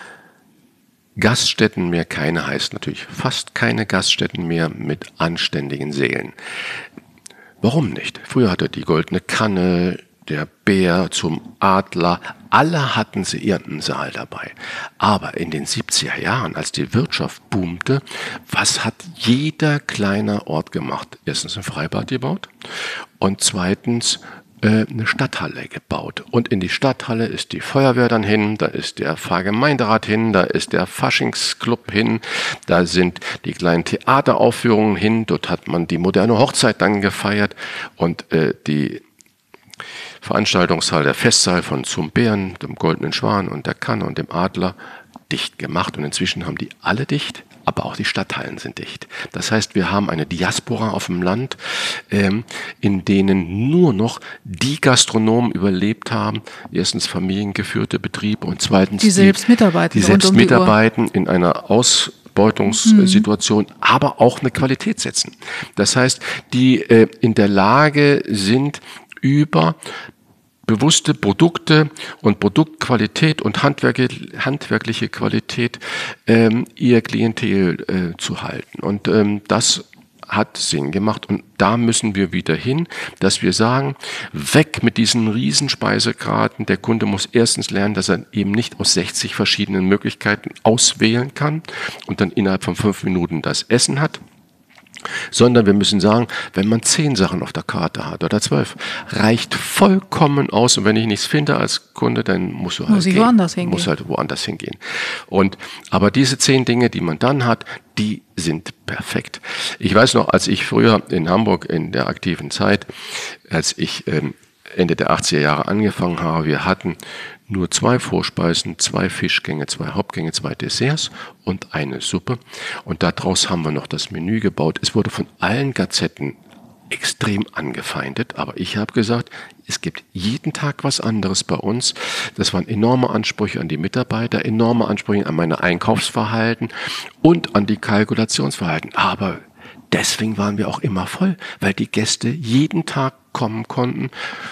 Gaststätten mehr, keine heißt natürlich fast keine Gaststätten mehr mit anständigen Sälen. Warum nicht? Früher hatte die Goldene Kanne, der Bär zum Adler, alle hatten sie ihren Saal dabei. Aber in den siebziger Jahren, als die Wirtschaft boomte, was hat jeder kleine Ort gemacht? Erstens ein Freibad gebaut und zweitens äh, eine Stadthalle gebaut. Und in die Stadthalle ist die Feuerwehr dann hin, da ist der Pfarrgemeinderat hin, da ist der Faschingsclub hin, da sind die kleinen Theateraufführungen hin, dort hat man die moderne Hochzeit dann gefeiert und äh, die Veranstaltungssaal, der Festsaal von Zum Bären, dem Goldenen Schwan und der Kanne und dem Adler dicht gemacht. Und inzwischen haben die alle dicht, aber auch die Stadtteilen sind dicht. Das heißt, wir haben eine Diaspora auf dem Land, ähm, in denen nur noch die Gastronomen überlebt haben. Erstens familiengeführte Betriebe und zweitens die selbst mitarbeiten. Die, die selbst mitarbeiten in einer Ausbeutungssituation, mhm. aber auch eine Qualität setzen. Das heißt, die äh, in der Lage sind, über bewusste Produkte und Produktqualität und handwerkliche Qualität ähm, ihr Klientel äh, zu halten. Und ähm, das hat Sinn gemacht. Und da müssen wir wieder hin, dass wir sagen, weg mit diesen Riesenspeisekarten. Der Kunde muss erstens lernen, dass er eben nicht aus sechzig verschiedenen Möglichkeiten auswählen kann und dann innerhalb von fünf Minuten das Essen hat. Sondern wir müssen sagen, wenn man zehn Sachen auf der Karte hat oder zwölf, reicht vollkommen aus. Und wenn ich nichts finde als Kunde, dann musst du halt muss ich gehen. woanders hingehen. Muss halt woanders hingehen. Und, aber diese zehn Dinge, die man dann hat, die sind perfekt. Ich weiß noch, als ich früher in Hamburg in der aktiven Zeit, als ich ähm, Ende der achtziger Jahre angefangen habe, wir hatten nur zwei Vorspeisen, zwei Fischgänge, zwei Hauptgänge, zwei Desserts und eine Suppe. Und daraus haben wir noch das Menü gebaut. Es wurde von allen Gazetten extrem angefeindet, aber ich habe gesagt, es gibt jeden Tag was anderes bei uns. Das waren enorme Ansprüche an die Mitarbeiter, enorme Ansprüche an meine Einkaufsverhalten und an die Kalkulationsverhalten. Aber deswegen waren wir auch immer voll, weil die Gäste jeden Tag kommen konnten.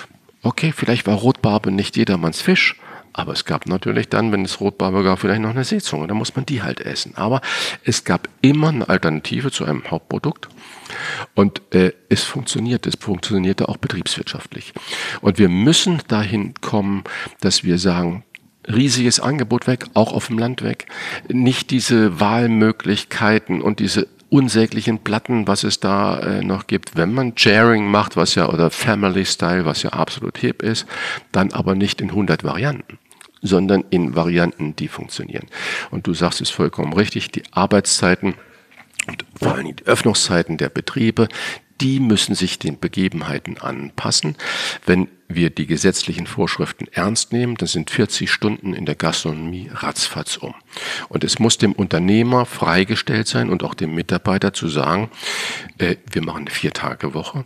Okay, vielleicht war Rotbarbe nicht jedermanns Fisch, aber es gab natürlich dann, wenn es Rotbarbe gab, vielleicht noch eine Seezunge. Da muss man die halt essen. Aber es gab immer eine Alternative zu einem Hauptprodukt. Und äh, es funktioniert, es funktionierte auch betriebswirtschaftlich. Und wir müssen dahin kommen, dass wir sagen, riesiges Angebot weg, auch auf dem Land weg. Nicht diese Wahlmöglichkeiten und diese unsäglichen Platten, was es da äh, noch gibt, wenn man Sharing macht, was ja, oder Family Style, was ja absolut hip ist, dann aber nicht in hundert Varianten, sondern in Varianten, die funktionieren. Und du sagst es vollkommen richtig, die Arbeitszeiten und vor allem die Öffnungszeiten der Betriebe, die müssen sich den Begebenheiten anpassen. Wenn wir die gesetzlichen Vorschriften ernst nehmen, dann sind vierzig Stunden in der Gastronomie ratzfatz um. Und es muss dem Unternehmer freigestellt sein und auch dem Mitarbeiter zu sagen, äh, wir machen eine Vier-Tage-Woche,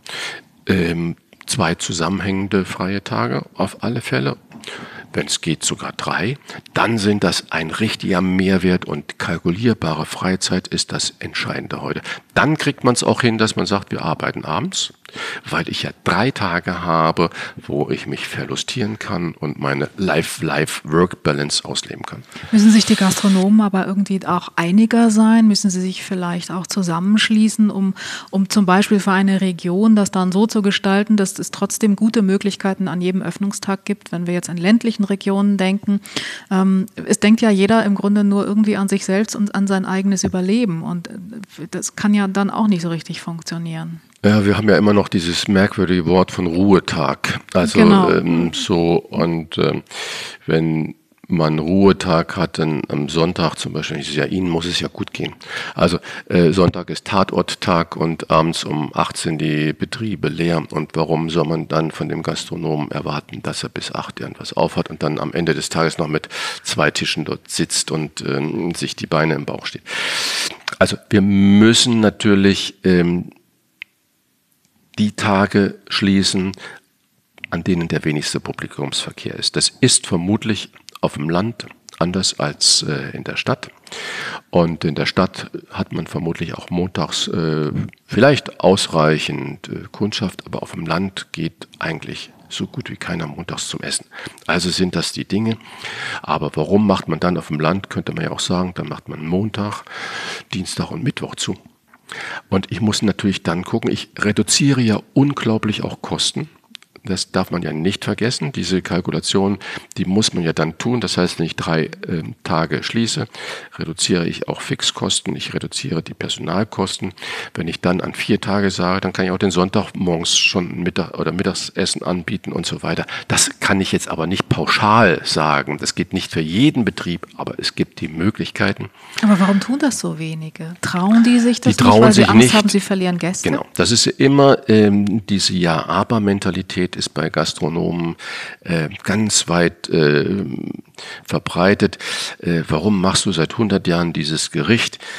ähm, zwei zusammenhängende freie Tage auf alle Fälle. Wenn es geht, sogar drei, dann sind das ein richtiger Mehrwert und kalkulierbare Freizeit ist das Entscheidende heute. Dann kriegt man es auch hin, dass man sagt, wir arbeiten abends, weil ich ja drei Tage habe, wo ich mich verlustieren kann und meine Life-Life-Work-Balance ausleben kann. Müssen sich die Gastronomen aber irgendwie auch einiger sein? Müssen sie sich vielleicht auch zusammenschließen, um, um zum Beispiel für eine Region das dann so zu gestalten, dass es trotzdem gute Möglichkeiten an jedem Öffnungstag gibt, wenn wir jetzt an ländlichen Regionen denken. Ähm, es denkt ja jeder im Grunde nur irgendwie an sich selbst und an sein eigenes Überleben. Und das kann ja dann auch nicht so richtig funktionieren. Ja, wir haben ja immer noch dieses merkwürdige Wort von Ruhetag. Also genau. ähm, so und ähm, wenn man Ruhetag hat, dann am Sonntag zum Beispiel, ich sage, ja, Ihnen muss es ja gut gehen. Also äh, Sonntag ist Tatorttag und abends um achtzehn die Betriebe leer. Und warum soll man dann von dem Gastronomen erwarten, dass er bis acht irgendwas aufhat und dann am Ende des Tages noch mit zwei Tischen dort sitzt und ähm, sich die Beine im Bauch steht? Also wir müssen natürlich ähm, die Tage schließen, an denen der wenigste Publikumsverkehr ist. Das ist vermutlich auf dem Land anders als äh, in der Stadt. Und in der Stadt hat man vermutlich auch montags äh, vielleicht ausreichend äh, Kundschaft, aber auf dem Land geht eigentlich so gut wie keiner montags zum Essen. Also sind das die Dinge. Aber warum macht man dann auf dem Land, könnte man ja auch sagen, dann macht man Montag, Dienstag und Mittwoch zu. Und ich muss natürlich dann gucken, ich reduziere ja unglaublich auch Kosten. Das darf man ja nicht vergessen. Diese Kalkulation, die muss man ja dann tun. Das heißt, wenn ich drei äh, Tage schließe, reduziere ich auch Fixkosten, ich reduziere die Personalkosten. Wenn ich dann an vier Tage sage, dann kann ich auch den Sonntag morgens schon Mittag oder Mittagessen anbieten und so weiter. Das kann ich jetzt aber nicht pauschal sagen. Das geht nicht für jeden Betrieb, aber es gibt die Möglichkeiten. Aber warum tun das so wenige? Trauen die sich das die trauen nicht, weil sich sie Angst nicht. haben, sie verlieren Gäste? Genau, das ist immer ähm, diese Ja-Aber-Mentalität ist bei Gastronomen äh, ganz weit äh, verbreitet. Äh, warum machst du seit hundert Jahren dieses Gericht?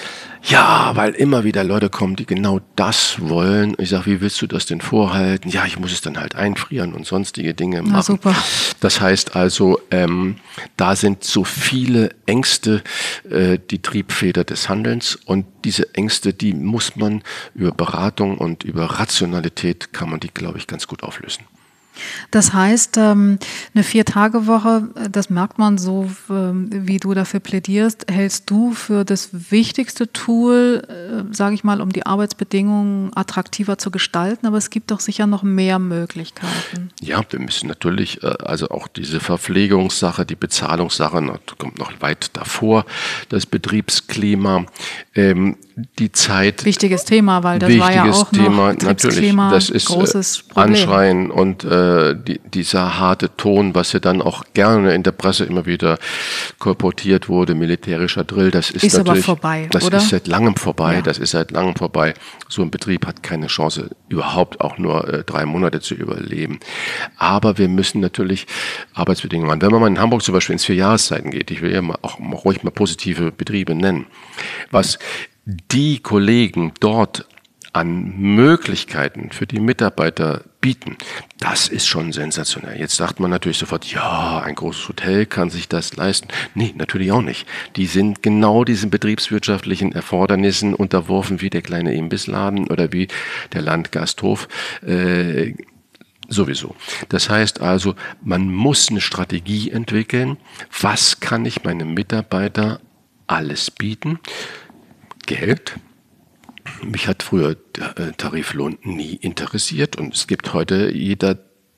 Ja, weil immer wieder Leute kommen, die genau das wollen. Ich sage, wie willst du das denn vorhalten? Ja, ich muss es dann halt einfrieren und sonstige Dinge machen. Na, super. Das heißt also, ähm, da sind so viele Ängste äh, die Triebfeder des Handelns, und diese Ängste, die muss man über Beratung und über Rationalität, kann man die, glaube ich, ganz gut auflösen. Das heißt, eine Vier-Tage-Woche, das merkt man so, wie du dafür plädierst, hältst du für das wichtigste Tool, sage ich mal, um die Arbeitsbedingungen attraktiver zu gestalten, aber es gibt doch sicher noch mehr Möglichkeiten. Ja, wir müssen natürlich, also auch diese Verpflegungssache, die Bezahlungssache, das kommt noch weit davor, das Betriebsklima, ähm, die Zeit. Wichtiges Thema, weil das war ja auch Thema, noch Betriebsklima, natürlich, das ist großes äh, Problem. Anschreien und äh, die, dieser harte Ton, was ja dann auch gerne in der Presse immer wieder kolportiert wurde, militärischer Drill, das ist, ist natürlich, aber vorbei, das oder? ist seit langem vorbei, ja. das ist seit langem vorbei. So ein Betrieb hat keine Chance, überhaupt auch nur äh, drei Monate zu überleben. Aber wir müssen natürlich Arbeitsbedingungen machen. Wenn man mal in Hamburg zum Beispiel ins Vierjahreszeiten geht, ich will ja mal auch mal ruhig mal positive Betriebe nennen, was die Kollegen dort an Möglichkeiten für die Mitarbeiter bieten, das ist schon sensationell. Jetzt sagt man natürlich sofort, ja, ein großes Hotel kann sich das leisten. Nee, natürlich auch nicht. Die sind genau diesen betriebswirtschaftlichen Erfordernissen unterworfen, wie der kleine Imbissladen oder wie der Landgasthof. Äh, Sowieso. Das heißt also, man muss eine Strategie entwickeln. Was kann ich meinem Mitarbeiter alles bieten? Geld. Mich hat früher der Tariflohn nie interessiert, und es gibt heute jeder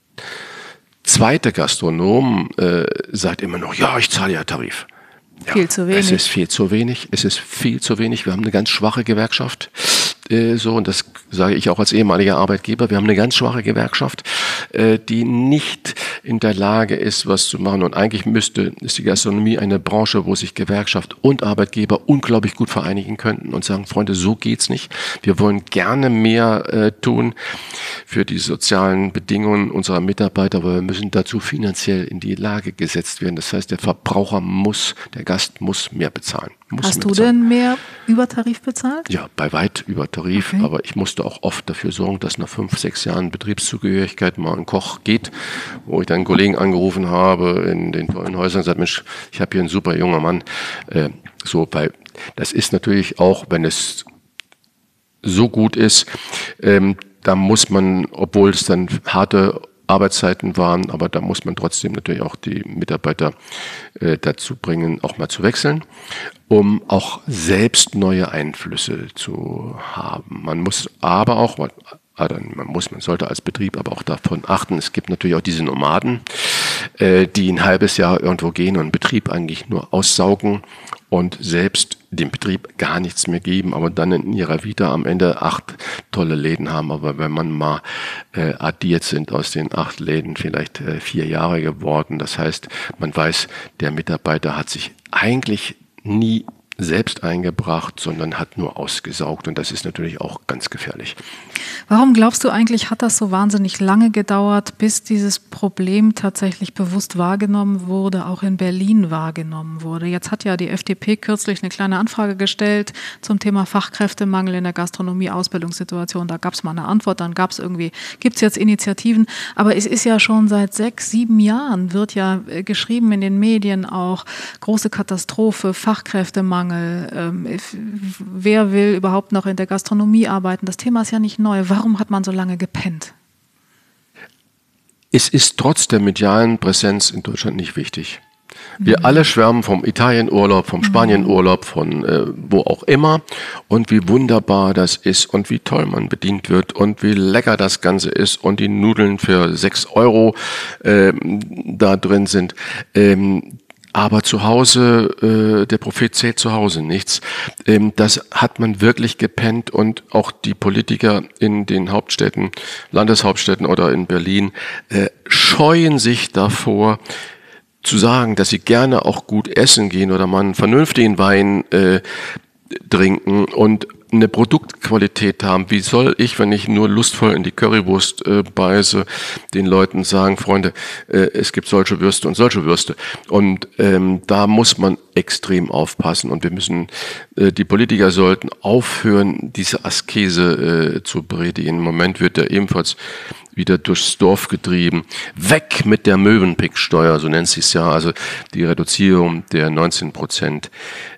zweite Gastronom äh, sagt immer noch, ja, ich zahle ja Tarif. Ja, viel zu wenig. Es ist viel zu wenig. Es ist viel zu wenig. Wir haben eine ganz schwache Gewerkschaft. Äh, so, und das sage ich auch als ehemaliger Arbeitgeber. Wir haben eine ganz schwache Gewerkschaft, äh, die nicht in der Lage ist, was zu machen. Und eigentlich müsste, ist die Gastronomie eine Branche, wo sich Gewerkschaft und Arbeitgeber unglaublich gut vereinigen könnten und sagen, Freunde, so geht's nicht. Wir wollen gerne mehr äh, tun für die sozialen Bedingungen unserer Mitarbeiter, aber wir müssen dazu finanziell in die Lage gesetzt werden. Das heißt, der Verbraucher muss, der Gast muss mehr bezahlen. Muss Hast mehr du bezahlen. denn mehr über Tarif bezahlt? Ja, bei weit über Tarif, Okay. aber ich musste auch oft dafür sorgen, dass nach fünf, sechs Jahren Betriebszugehörigkeit mal ein Koch geht, wo ich dann einen Kollegen angerufen habe in den tollen Häusern und gesagt, Mensch, ich habe hier einen super junger Mann. Äh, so, weil das ist natürlich auch, wenn es so gut ist, ähm, da muss man, obwohl es dann harte Arbeitszeiten waren, aber da muss man trotzdem natürlich auch die Mitarbeiter äh, dazu bringen, auch mal zu wechseln, um auch selbst neue Einflüsse zu haben. Man muss aber auch, man muss, man sollte als Betrieb aber auch davon achten, es gibt natürlich auch diese Nomaden, äh, die ein halbes Jahr irgendwo gehen und einen Betrieb eigentlich nur aussaugen und selbst dem Betrieb gar nichts mehr geben, aber dann in ihrer Vita am Ende acht tolle Läden haben. Aber wenn man mal äh, addiert, sind aus den acht Läden vielleicht äh, vier Jahre geworden. Das heißt, man weiß, der Mitarbeiter hat sich eigentlich nie selbst eingebracht, sondern hat nur ausgesaugt, und das ist natürlich auch ganz gefährlich. Warum glaubst du eigentlich, hat das so wahnsinnig lange gedauert, bis dieses Problem tatsächlich bewusst wahrgenommen wurde, auch in Berlin wahrgenommen wurde? Jetzt hat ja die F D P kürzlich eine kleine Anfrage gestellt zum Thema Fachkräftemangel in der Gastronomie, Ausbildungssituation. Da gab es mal eine Antwort, dann gab es irgendwie, gibt es jetzt Initiativen, aber es ist ja schon seit sechs, sieben Jahren, wird ja geschrieben in den Medien auch, große Katastrophe, Fachkräftemangel. Ähm, wer will überhaupt noch in der Gastronomie arbeiten? Das Thema ist ja nicht neu. Warum hat man so lange gepennt? Es ist trotz der medialen Präsenz in Deutschland nicht wichtig. Wir mhm. alle schwärmen vom Italienurlaub, vom Spanienurlaub, von äh, wo auch immer, und wie wunderbar das ist und wie toll man bedient wird und wie lecker das Ganze ist und die Nudeln für sechs Euro äh, da drin sind. Ähm, Aber zu Hause, äh, der Prophet zählt zu Hause nichts. Ähm, das hat man wirklich gepennt, und auch die Politiker in den Hauptstädten, Landeshauptstädten oder in Berlin äh, scheuen sich davor, zu sagen, dass sie gerne auch gut essen gehen oder mal einen vernünftigen Wein äh, trinken und eine Produktqualität haben. Wie soll ich, wenn ich nur lustvoll in die Currywurst äh, beiße, den Leuten sagen, Freunde, äh, es gibt solche Würste und solche Würste. Und ähm, da muss man extrem aufpassen und wir müssen, äh, die Politiker sollten aufhören, diese Askese äh, zu predigen. Im Moment wird er ebenfalls wieder durchs Dorf getrieben. Weg mit der Mövenpick-Steuer, so nennt sie es ja, also die Reduzierung der neunzehn Prozent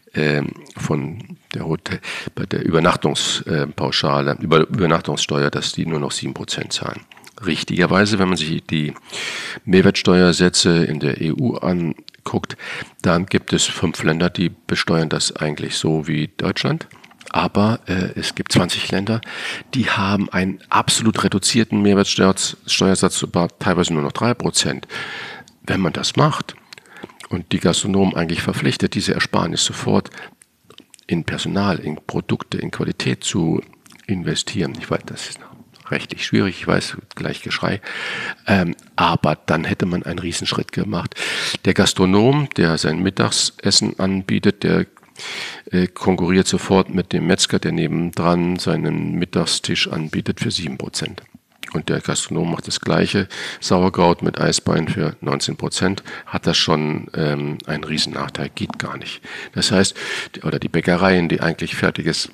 von der, Hotel, bei der Übernachtungspauschale, Über, Übernachtungssteuer, dass die nur noch sieben Prozent zahlen. Richtigerweise, wenn man sich die Mehrwertsteuersätze in der E U anguckt, dann gibt es fünf Länder, die besteuern das eigentlich so wie Deutschland. Aber äh, es gibt zwanzig Länder, die haben einen absolut reduzierten Mehrwertsteuersatz, teilweise nur noch drei Prozent. Wenn man das macht, und die Gastronomen eigentlich verpflichtet, diese Ersparnis sofort in Personal, in Produkte, in Qualität zu investieren. Ich weiß, das ist rechtlich schwierig, ich weiß, gleich Geschrei. Ähm, aber dann hätte man einen Riesenschritt gemacht. Der Gastronom, der sein Mittagsessen anbietet, der äh, konkurriert sofort mit dem Metzger, der nebendran seinen Mittagstisch anbietet für sieben Prozent. Und der Gastronom macht das Gleiche, Sauerkraut mit Eisbein für neunzehn Prozent, hat das schon ähm, einen Riesennachteil, geht gar nicht. Das heißt, die, oder die Bäckereien, die eigentlich fertiges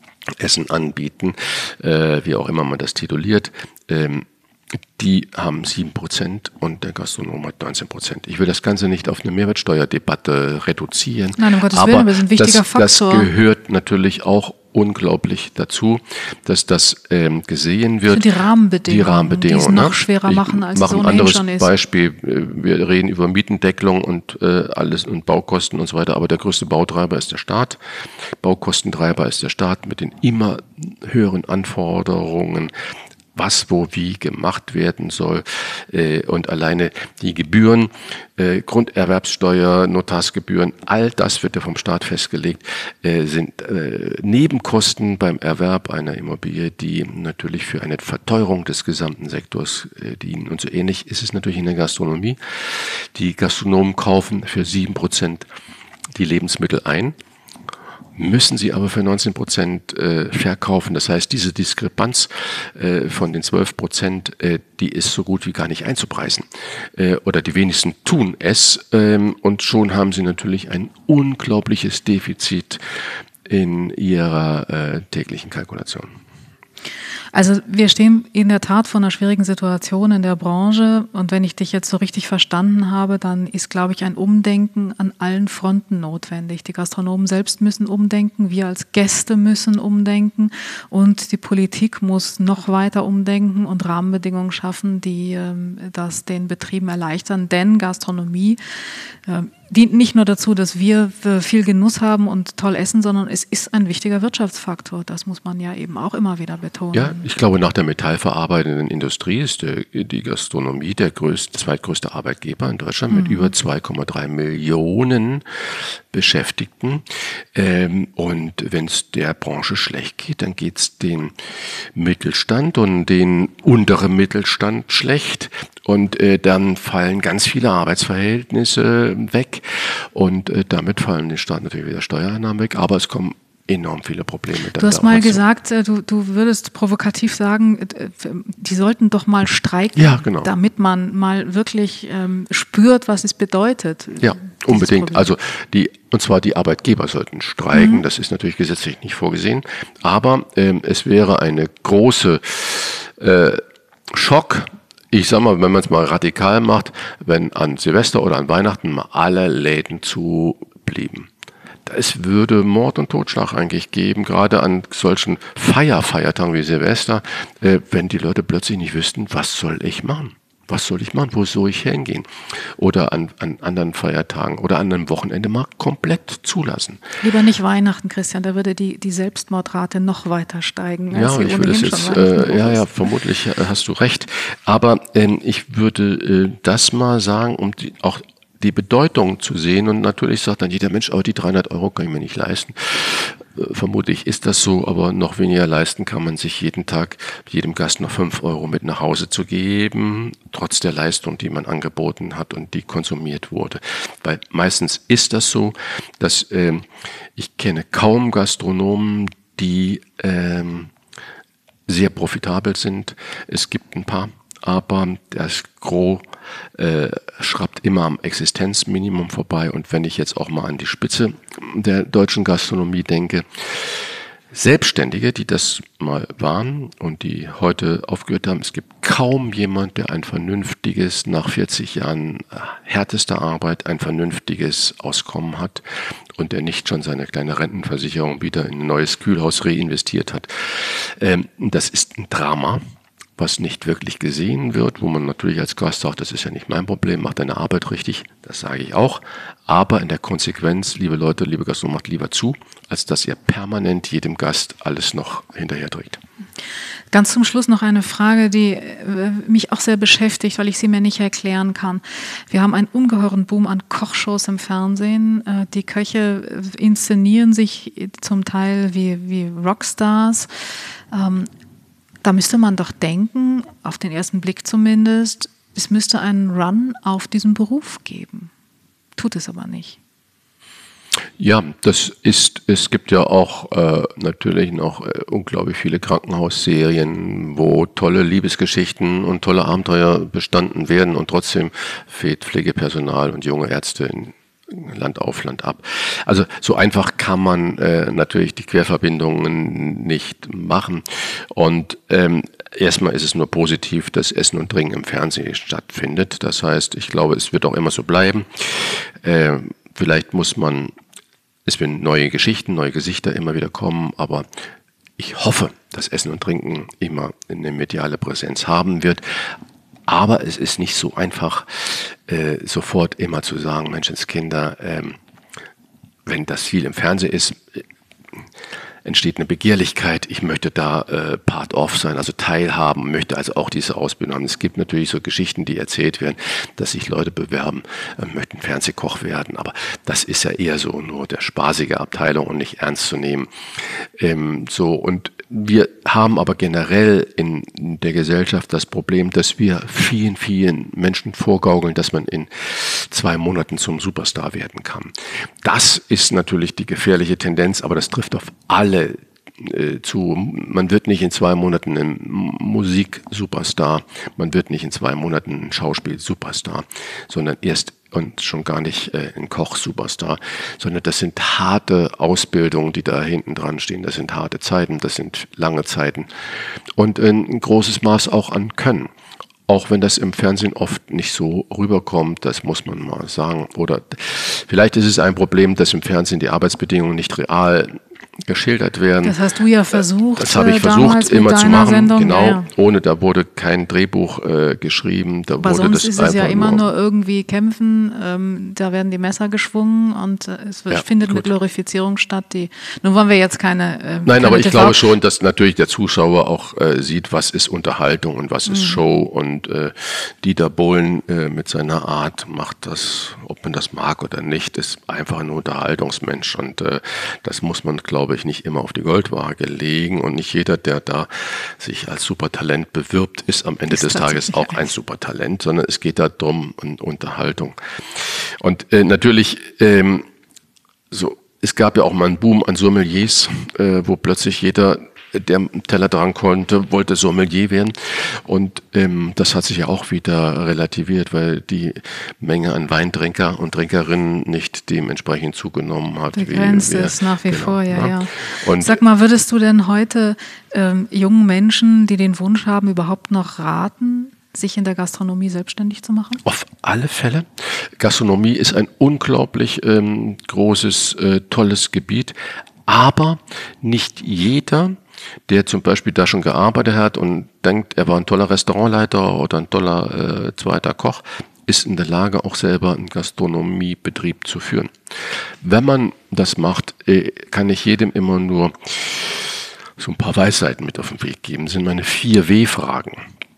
Essen anbieten, äh, wie auch immer man das tituliert, ähm, die haben sieben Prozent und der Gastronom hat neunzehn Prozent. Ich will das Ganze nicht auf eine Mehrwertsteuerdebatte reduzieren. Nein, um Gottes Willen, aber das ist ein wichtiger das, Faktor. Das gehört natürlich auch unglaublich dazu, dass das ähm, gesehen wird. Die Rahmenbedingungen, die Rahmenbedingungen, die es noch ne? schwerer ich machen, als es ein ohnehin anderes schon ist. Beispiel. Wir reden über Mietendeckelung und äh, alles und Baukosten und so weiter, aber der größte Bautreiber ist der Staat. Baukostentreiber ist der Staat mit den immer höheren Anforderungen, was wo wie gemacht werden soll, äh, und alleine die Gebühren, äh, Grunderwerbssteuer, Notarsgebühren, all das wird ja vom Staat festgelegt, äh, sind äh, Nebenkosten beim Erwerb einer Immobilie, die natürlich für eine Verteuerung des gesamten Sektors äh, dienen. Und so ähnlich ist es natürlich in der Gastronomie. Die Gastronomen kaufen für sieben Prozent die Lebensmittel ein, müssen sie aber für neunzehn Prozent äh, verkaufen. Das heißt, diese Diskrepanz äh, von den zwölf Prozent, äh, die ist so gut wie gar nicht einzupreisen. Äh, oder die wenigsten tun es. Ähm, und schon haben sie natürlich ein unglaubliches Defizit in ihrer äh, täglichen Kalkulation. Also wir stehen in der Tat vor einer schwierigen Situation in der Branche und wenn ich dich jetzt so richtig verstanden habe, dann ist, glaube ich, ein Umdenken an allen Fronten notwendig. Die Gastronomen selbst müssen umdenken, wir als Gäste müssen umdenken und die Politik muss noch weiter umdenken und Rahmenbedingungen schaffen, die ähm, das den Betrieben erleichtern, denn Gastronomie äh, dient nicht nur dazu, dass wir viel Genuss haben und toll essen, sondern es ist ein wichtiger Wirtschaftsfaktor. Das muss man ja eben auch immer wieder betonen. Ja, ich glaube, nach der metallverarbeitenden Industrie ist der, die Gastronomie der größte, zweitgrößte Arbeitgeber in Deutschland mhm. mit über zwei Komma drei Millionen Beschäftigten. Ähm, und wenn es der Branche schlecht geht, dann geht es den Mittelstand und den unteren Mittelstand schlecht. Und äh, dann fallen ganz viele Arbeitsverhältnisse weg und äh, damit fallen den Staat natürlich wieder Steuereinnahmen weg, aber es kommen enorm viele Probleme. Du hast mal gesagt, du, du würdest provokativ sagen, die sollten doch mal streiken, ja, genau. damit man mal wirklich ähm, spürt, was es bedeutet. Ja, unbedingt. Also die, und zwar die Arbeitgeber sollten streiken, mhm. das ist natürlich gesetzlich nicht vorgesehen, aber ähm, es wäre eine große äh, Schock. Ich sag mal, wenn man es mal radikal macht, wenn an Silvester oder an Weihnachten mal alle Läden zu blieben. Es würde Mord und Totschlag eigentlich geben, gerade an solchen Feierfeiertagen wie Silvester, äh, wenn die Leute plötzlich nicht wüssten, was soll ich machen? Was soll ich machen? Wo soll ich hingehen? Oder an, an anderen Feiertagen oder an einem Wochenende mal komplett zulassen. Lieber nicht Weihnachten, Christian, da würde die, die Selbstmordrate noch weiter steigen. Ja, als ich würde es jetzt, äh, ja, ja, vermutlich hast du recht. Aber ähm, ich würde äh, das mal sagen, um die, auch die Bedeutung zu sehen. Und natürlich sagt dann jeder Mensch, aber die dreihundert Euro kann ich mir nicht leisten. Äh, vermutlich ist das so, aber noch weniger leisten kann man sich jeden Tag jedem Gast noch fünf Euro mit nach Hause zu geben, trotz der Leistung, die man angeboten hat und die konsumiert wurde. Weil meistens ist das so, dass äh, ich kenne kaum Gastronomen, die ähm, sehr profitabel sind. Es gibt ein paar, aber das Gros äh, schraubt immer am Existenzminimum vorbei. Und wenn ich jetzt auch mal an die Spitze der deutschen Gastronomie denke, Selbstständige, die das mal waren und die heute aufgehört haben, es gibt kaum jemand, der ein vernünftiges, nach vierzig Jahren härtester Arbeit, ein vernünftiges Auskommen hat und der nicht schon seine kleine Rentenversicherung wieder in ein neues Kühlhaus reinvestiert hat. Ähm, das ist ein Drama, was nicht wirklich gesehen wird, wo man natürlich als Gast sagt, das ist ja nicht mein Problem, mach deine Arbeit richtig, das sage ich auch. Aber in der Konsequenz, liebe Leute, liebe Gastronomen, macht lieber zu, als dass ihr permanent jedem Gast alles noch hinterher trägt. Ganz zum Schluss noch eine Frage, die mich auch sehr beschäftigt, weil ich sie mir nicht erklären kann. Wir haben einen ungeheuren Boom an Kochshows im Fernsehen. Die Köche inszenieren sich zum Teil wie, wie Rockstars. Da müsste man doch denken, auf den ersten Blick zumindest, es müsste einen Run auf diesen Beruf geben. Tut es aber nicht. Ja, das ist, es gibt ja auch äh, natürlich noch äh, unglaublich viele Krankenhausserien, wo tolle Liebesgeschichten und tolle Abenteuer bestanden werden und trotzdem fehlt Pflegepersonal und junge Ärzte in Land auf, Land ab. Also so einfach kann man äh, natürlich die Querverbindungen nicht machen. Und ähm, erstmal ist es nur positiv, dass Essen und Trinken im Fernsehen stattfindet. Das heißt, ich glaube, es wird auch immer so bleiben. Äh, vielleicht muss man, es werden neue Geschichten, neue Gesichter immer wieder kommen, aber ich hoffe, dass Essen und Trinken immer eine mediale Präsenz haben wird. Aber es ist nicht so einfach, äh, sofort immer zu sagen, Menschenskinder, ähm, wenn das viel im Fernsehen ist, äh, entsteht eine Begehrlichkeit, ich möchte da äh, part of sein, also teilhaben, möchte also auch diese Ausbildung haben. Es gibt natürlich so Geschichten, die erzählt werden, dass sich Leute bewerben, äh, möchten Fernsehkoch werden, aber das ist ja eher so nur der spaßige Abteilung und nicht ernst zu nehmen. Ähm, so und wir haben aber generell in der Gesellschaft das Problem, dass wir vielen, vielen Menschen vorgaukeln, dass man in zwei Monaten zum Superstar werden kann. Das ist natürlich die gefährliche Tendenz, aber das trifft auf alle äh, zu. Man wird nicht in zwei Monaten ein Musik-Superstar, man wird nicht in zwei Monaten ein Schauspiel-Superstar, sondern erst und schon gar nicht äh, ein Koch-Superstar, sondern das sind harte Ausbildungen, die da hinten dran stehen. Das sind harte Zeiten, das sind lange Zeiten und äh, ein großes Maß auch an Können. Auch wenn das im Fernsehen oft nicht so rüberkommt, das muss man mal sagen. Oder vielleicht ist es ein Problem, dass im Fernsehen die Arbeitsbedingungen nicht real geschildert werden. Das hast du ja versucht. Das habe ich versucht immer zu machen, Sendung. genau, Ja, ja. ohne, da wurde kein Drehbuch äh, geschrieben. Da Aber wurde sonst das ist es ja einfach immer nur irgendwie kämpfen, ähm, da werden die Messer geschwungen und äh, es wird, Ja, findet eine gut. Glorifizierung statt. Die, nun wollen wir jetzt keine äh, Nein, keine aber ich T V glaube schon, dass natürlich der Zuschauer auch äh, sieht, was ist Unterhaltung und was ist Show. Und äh, Dieter Bohlen äh, mit seiner Art macht das, ob man das mag oder nicht, ist einfach ein Unterhaltungsmensch. Und äh, das muss man, glaube ich, nicht immer auf die Goldwaage legen. Und nicht jeder, der da sich als Supertalent bewirbt, ist am Ende Ist des Tages auch ein eins. Supertalent, sondern es geht da drum um Unterhaltung. Und äh, natürlich ähm, so, es gab ja auch mal einen Boom an Sommeliers, äh, wo plötzlich jeder, der am Teller dran konnte, wollte Sommelier werden. Und ähm, das hat sich ja auch wieder relativiert, weil die Menge an Weintrinker und Trinkerinnen nicht dementsprechend zugenommen hat. begrenzt wie wir, ist nach wie genau, vor, ja, ja. Und Sag mal, würdest du denn heute ähm, jungen Menschen, die den Wunsch haben, überhaupt noch raten, sich in der Gastronomie selbstständig zu machen? Auf alle Fälle. Gastronomie ist ein unglaublich ähm, großes, äh, tolles Gebiet, aber nicht jeder, der zum Beispiel da schon gearbeitet hat und denkt, er war ein toller Restaurantleiter oder ein toller äh, zweiter Koch, ist in der Lage, auch selber einen Gastronomiebetrieb zu führen. Wenn man das macht, äh, kann ich jedem immer nur so ein paar Weisheiten mit auf den Weg geben. Das sind meine vier W-Fragen.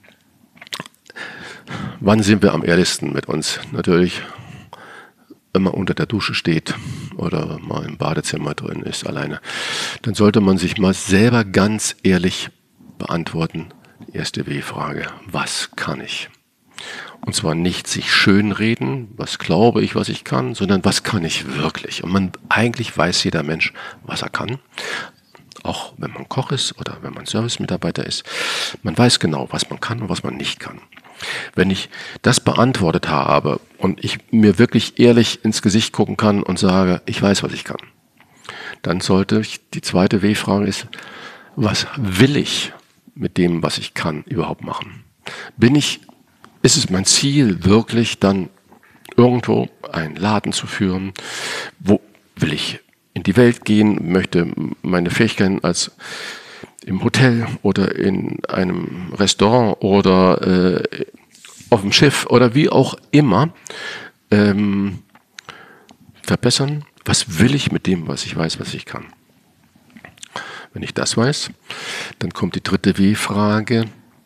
Wann sind wir am ehrlichsten mit uns? Natürlich, wenn man unter der Dusche steht oder mal im Badezimmer drin ist alleine. Dann sollte man sich mal selber ganz ehrlich beantworten. Die erste W-Frage, was kann ich? Und zwar nicht sich schönreden, was glaube ich, was ich kann, sondern was kann ich wirklich? Und man eigentlich weiß jeder Mensch, was er kann. auch wenn man Koch ist oder wenn man Servicemitarbeiter ist. Man weiß genau, was man kann und was man nicht kann. Wenn ich das beantwortet habe und ich mir wirklich ehrlich ins Gesicht gucken kann und sage, ich weiß, was ich kann, dann sollte ich, die zweite W-Frage ist, was will ich mit dem, was ich kann, überhaupt machen? Bin ich, ist es mein Ziel, wirklich dann irgendwo einen Laden zu führen? Wo will ich in die Welt gehen, möchte meine Fähigkeiten als im Hotel oder in einem Restaurant oder äh, auf dem Schiff oder wie auch immer ähm, verbessern? Was will ich mit dem, was ich weiß, was ich kann? Wenn ich das weiß, dann kommt die dritte W-Frage.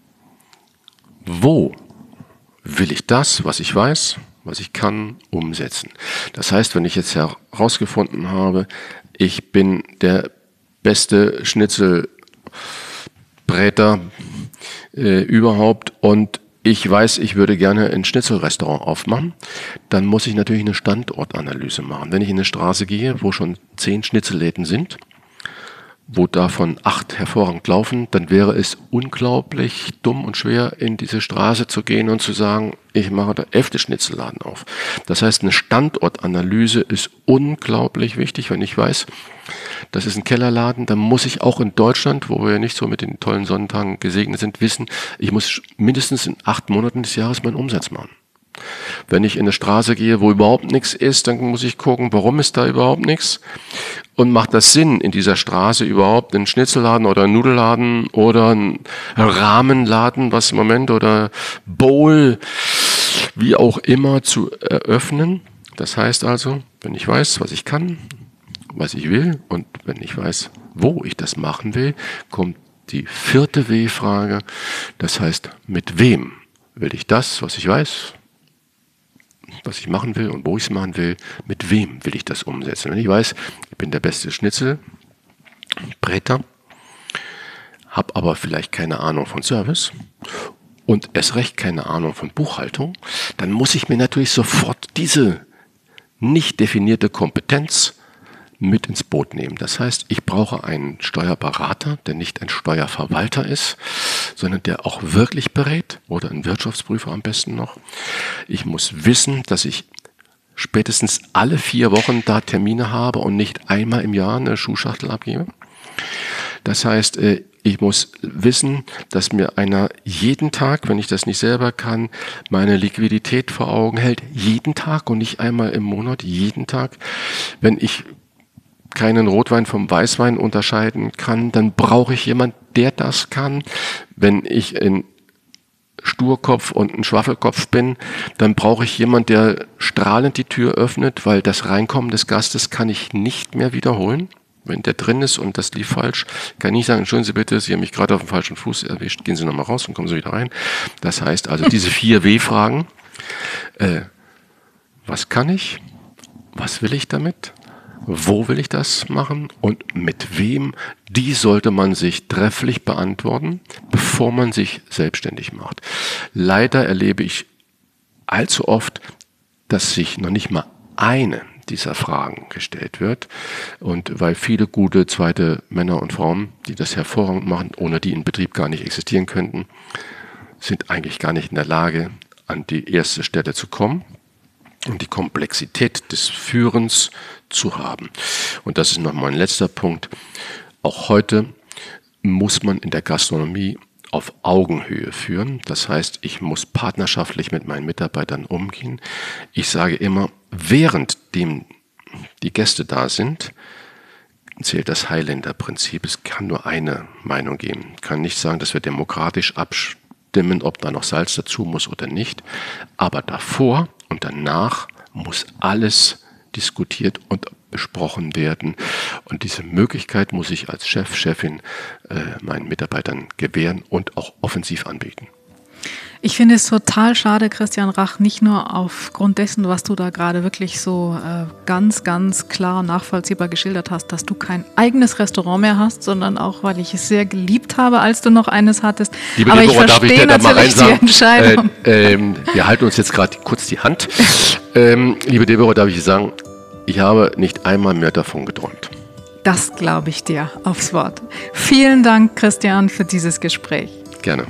Wo will ich das, was ich weiß, was ich kann, umsetzen? Das heißt, wenn ich jetzt herausgefunden habe, ich bin der beste Schnitzelbräter äh, überhaupt und ich weiß, ich würde gerne ein Schnitzelrestaurant aufmachen, dann muss ich natürlich eine Standortanalyse machen. Wenn ich in eine Straße gehe, wo schon zehn Schnitzelläden sind, wo davon acht hervorragend laufen, dann wäre es unglaublich dumm und schwer, in diese Straße zu gehen und zu sagen, ich mache der elfte Schnitzelladen auf. Das heißt, eine Standortanalyse ist unglaublich wichtig. Wenn ich weiß, das ist ein Kellerladen, dann muss ich auch in Deutschland, wo wir ja nicht so mit den tollen Sonntagen gesegnet sind, wissen, ich muss mindestens in acht Monaten des Jahres meinen Umsatz machen. Wenn ich in eine Straße gehe, wo überhaupt nichts ist, dann muss ich gucken, warum ist da überhaupt nichts? Und macht das Sinn, in dieser Straße überhaupt einen Schnitzelladen oder einen Nudelladen oder einen Rahmenladen, was im Moment, oder Bowl, wie auch immer, zu eröffnen? Das heißt also, wenn ich weiß, was ich kann, was ich will und wenn ich weiß, wo ich das machen will, kommt die vierte W-Frage. Das heißt, mit wem will ich das, was ich weiß, was ich machen will und wo ich es machen will, mit wem will ich das umsetzen? Wenn ich weiß, ich bin der beste Schnitzelbräter, habe aber vielleicht keine Ahnung von Service und erst recht keine Ahnung von Buchhaltung, dann muss ich mir natürlich sofort diese nicht definierte Kompetenz mit ins Boot nehmen. Das heißt, ich brauche einen Steuerberater, der nicht ein Steuerverwalter ist, sondern der auch wirklich berät, oder einen Wirtschaftsprüfer am besten noch. Ich muss wissen, dass ich spätestens alle vier Wochen da Termine habe und nicht einmal im Jahr eine Schuhschachtel abgebe. Das heißt, ich muss wissen, dass mir einer jeden Tag, wenn ich das nicht selber kann, meine Liquidität vor Augen hält, jeden Tag und nicht einmal im Monat, jeden Tag. Wenn ich keinen Rotwein vom Weißwein unterscheiden kann, dann brauche ich jemanden, der das kann. Wenn ich ein Sturkopf und ein Schwaffelkopf bin, dann brauche ich jemanden, der strahlend die Tür öffnet, weil das Reinkommen des Gastes kann ich nicht mehr wiederholen. Wenn der drin ist und das lief falsch, kann ich nicht sagen, entschuldigen Sie bitte, Sie haben mich gerade auf dem falschen Fuß erwischt, gehen Sie nochmal raus und kommen Sie wieder rein. Das heißt also, diese vier W-Fragen, äh, was kann ich, was will ich damit, wo will ich das machen und mit wem, die sollte man sich trefflich beantworten, bevor man sich selbstständig macht. Leider erlebe ich allzu oft, dass sich noch nicht mal eine dieser Fragen gestellt wird. Und weil viele gute zweite Männer und Frauen, die das hervorragend machen, ohne die in Betrieb gar nicht existieren könnten, sind eigentlich gar nicht in der Lage, an die erste Stelle zu kommen und die Komplexität des Führens zu haben. Und das ist noch mein letzter Punkt. Auch heute muss man in der Gastronomie auf Augenhöhe führen. Das heißt, ich muss partnerschaftlich mit meinen Mitarbeitern umgehen. Ich sage immer, währenddem die Gäste da sind, zählt das Highlander-Prinzip. Es kann nur eine Meinung geben. Ich kann nicht sagen, dass wir demokratisch abstimmen, ob da noch Salz dazu muss oder nicht. Aber davor und danach muss alles diskutiert und besprochen werden. Und diese Möglichkeit muss ich als Chef, Chefin äh, meinen Mitarbeitern gewähren und auch offensiv anbieten. Ich finde es total schade, Christian Rach, nicht nur aufgrund dessen, was du da gerade wirklich so äh, ganz, ganz klar nachvollziehbar geschildert hast, dass du kein eigenes Restaurant mehr hast, sondern auch, weil ich es sehr geliebt habe, als du noch eines hattest. Liebe Aber Deborah, ich verstehe darf ich dir natürlich da mal die Entscheidung. Äh, ähm, wir halten uns jetzt gerade kurz die Hand. ähm, liebe Deborah, darf ich sagen, ich habe nicht einmal mehr davon geträumt. Das glaube ich dir aufs Wort. Vielen Dank, Christian, für dieses Gespräch. Gerne.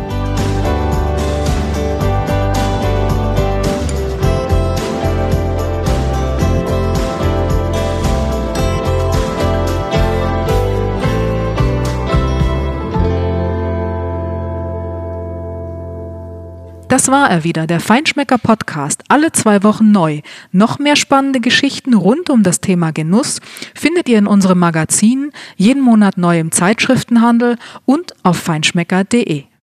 Das war er wieder, der Feinschmecker-Podcast, alle zwei Wochen neu. Noch mehr spannende Geschichten rund um das Thema Genuss findet ihr in unserem Magazin, jeden Monat neu im Zeitschriftenhandel und auf feinschmecker punkt de.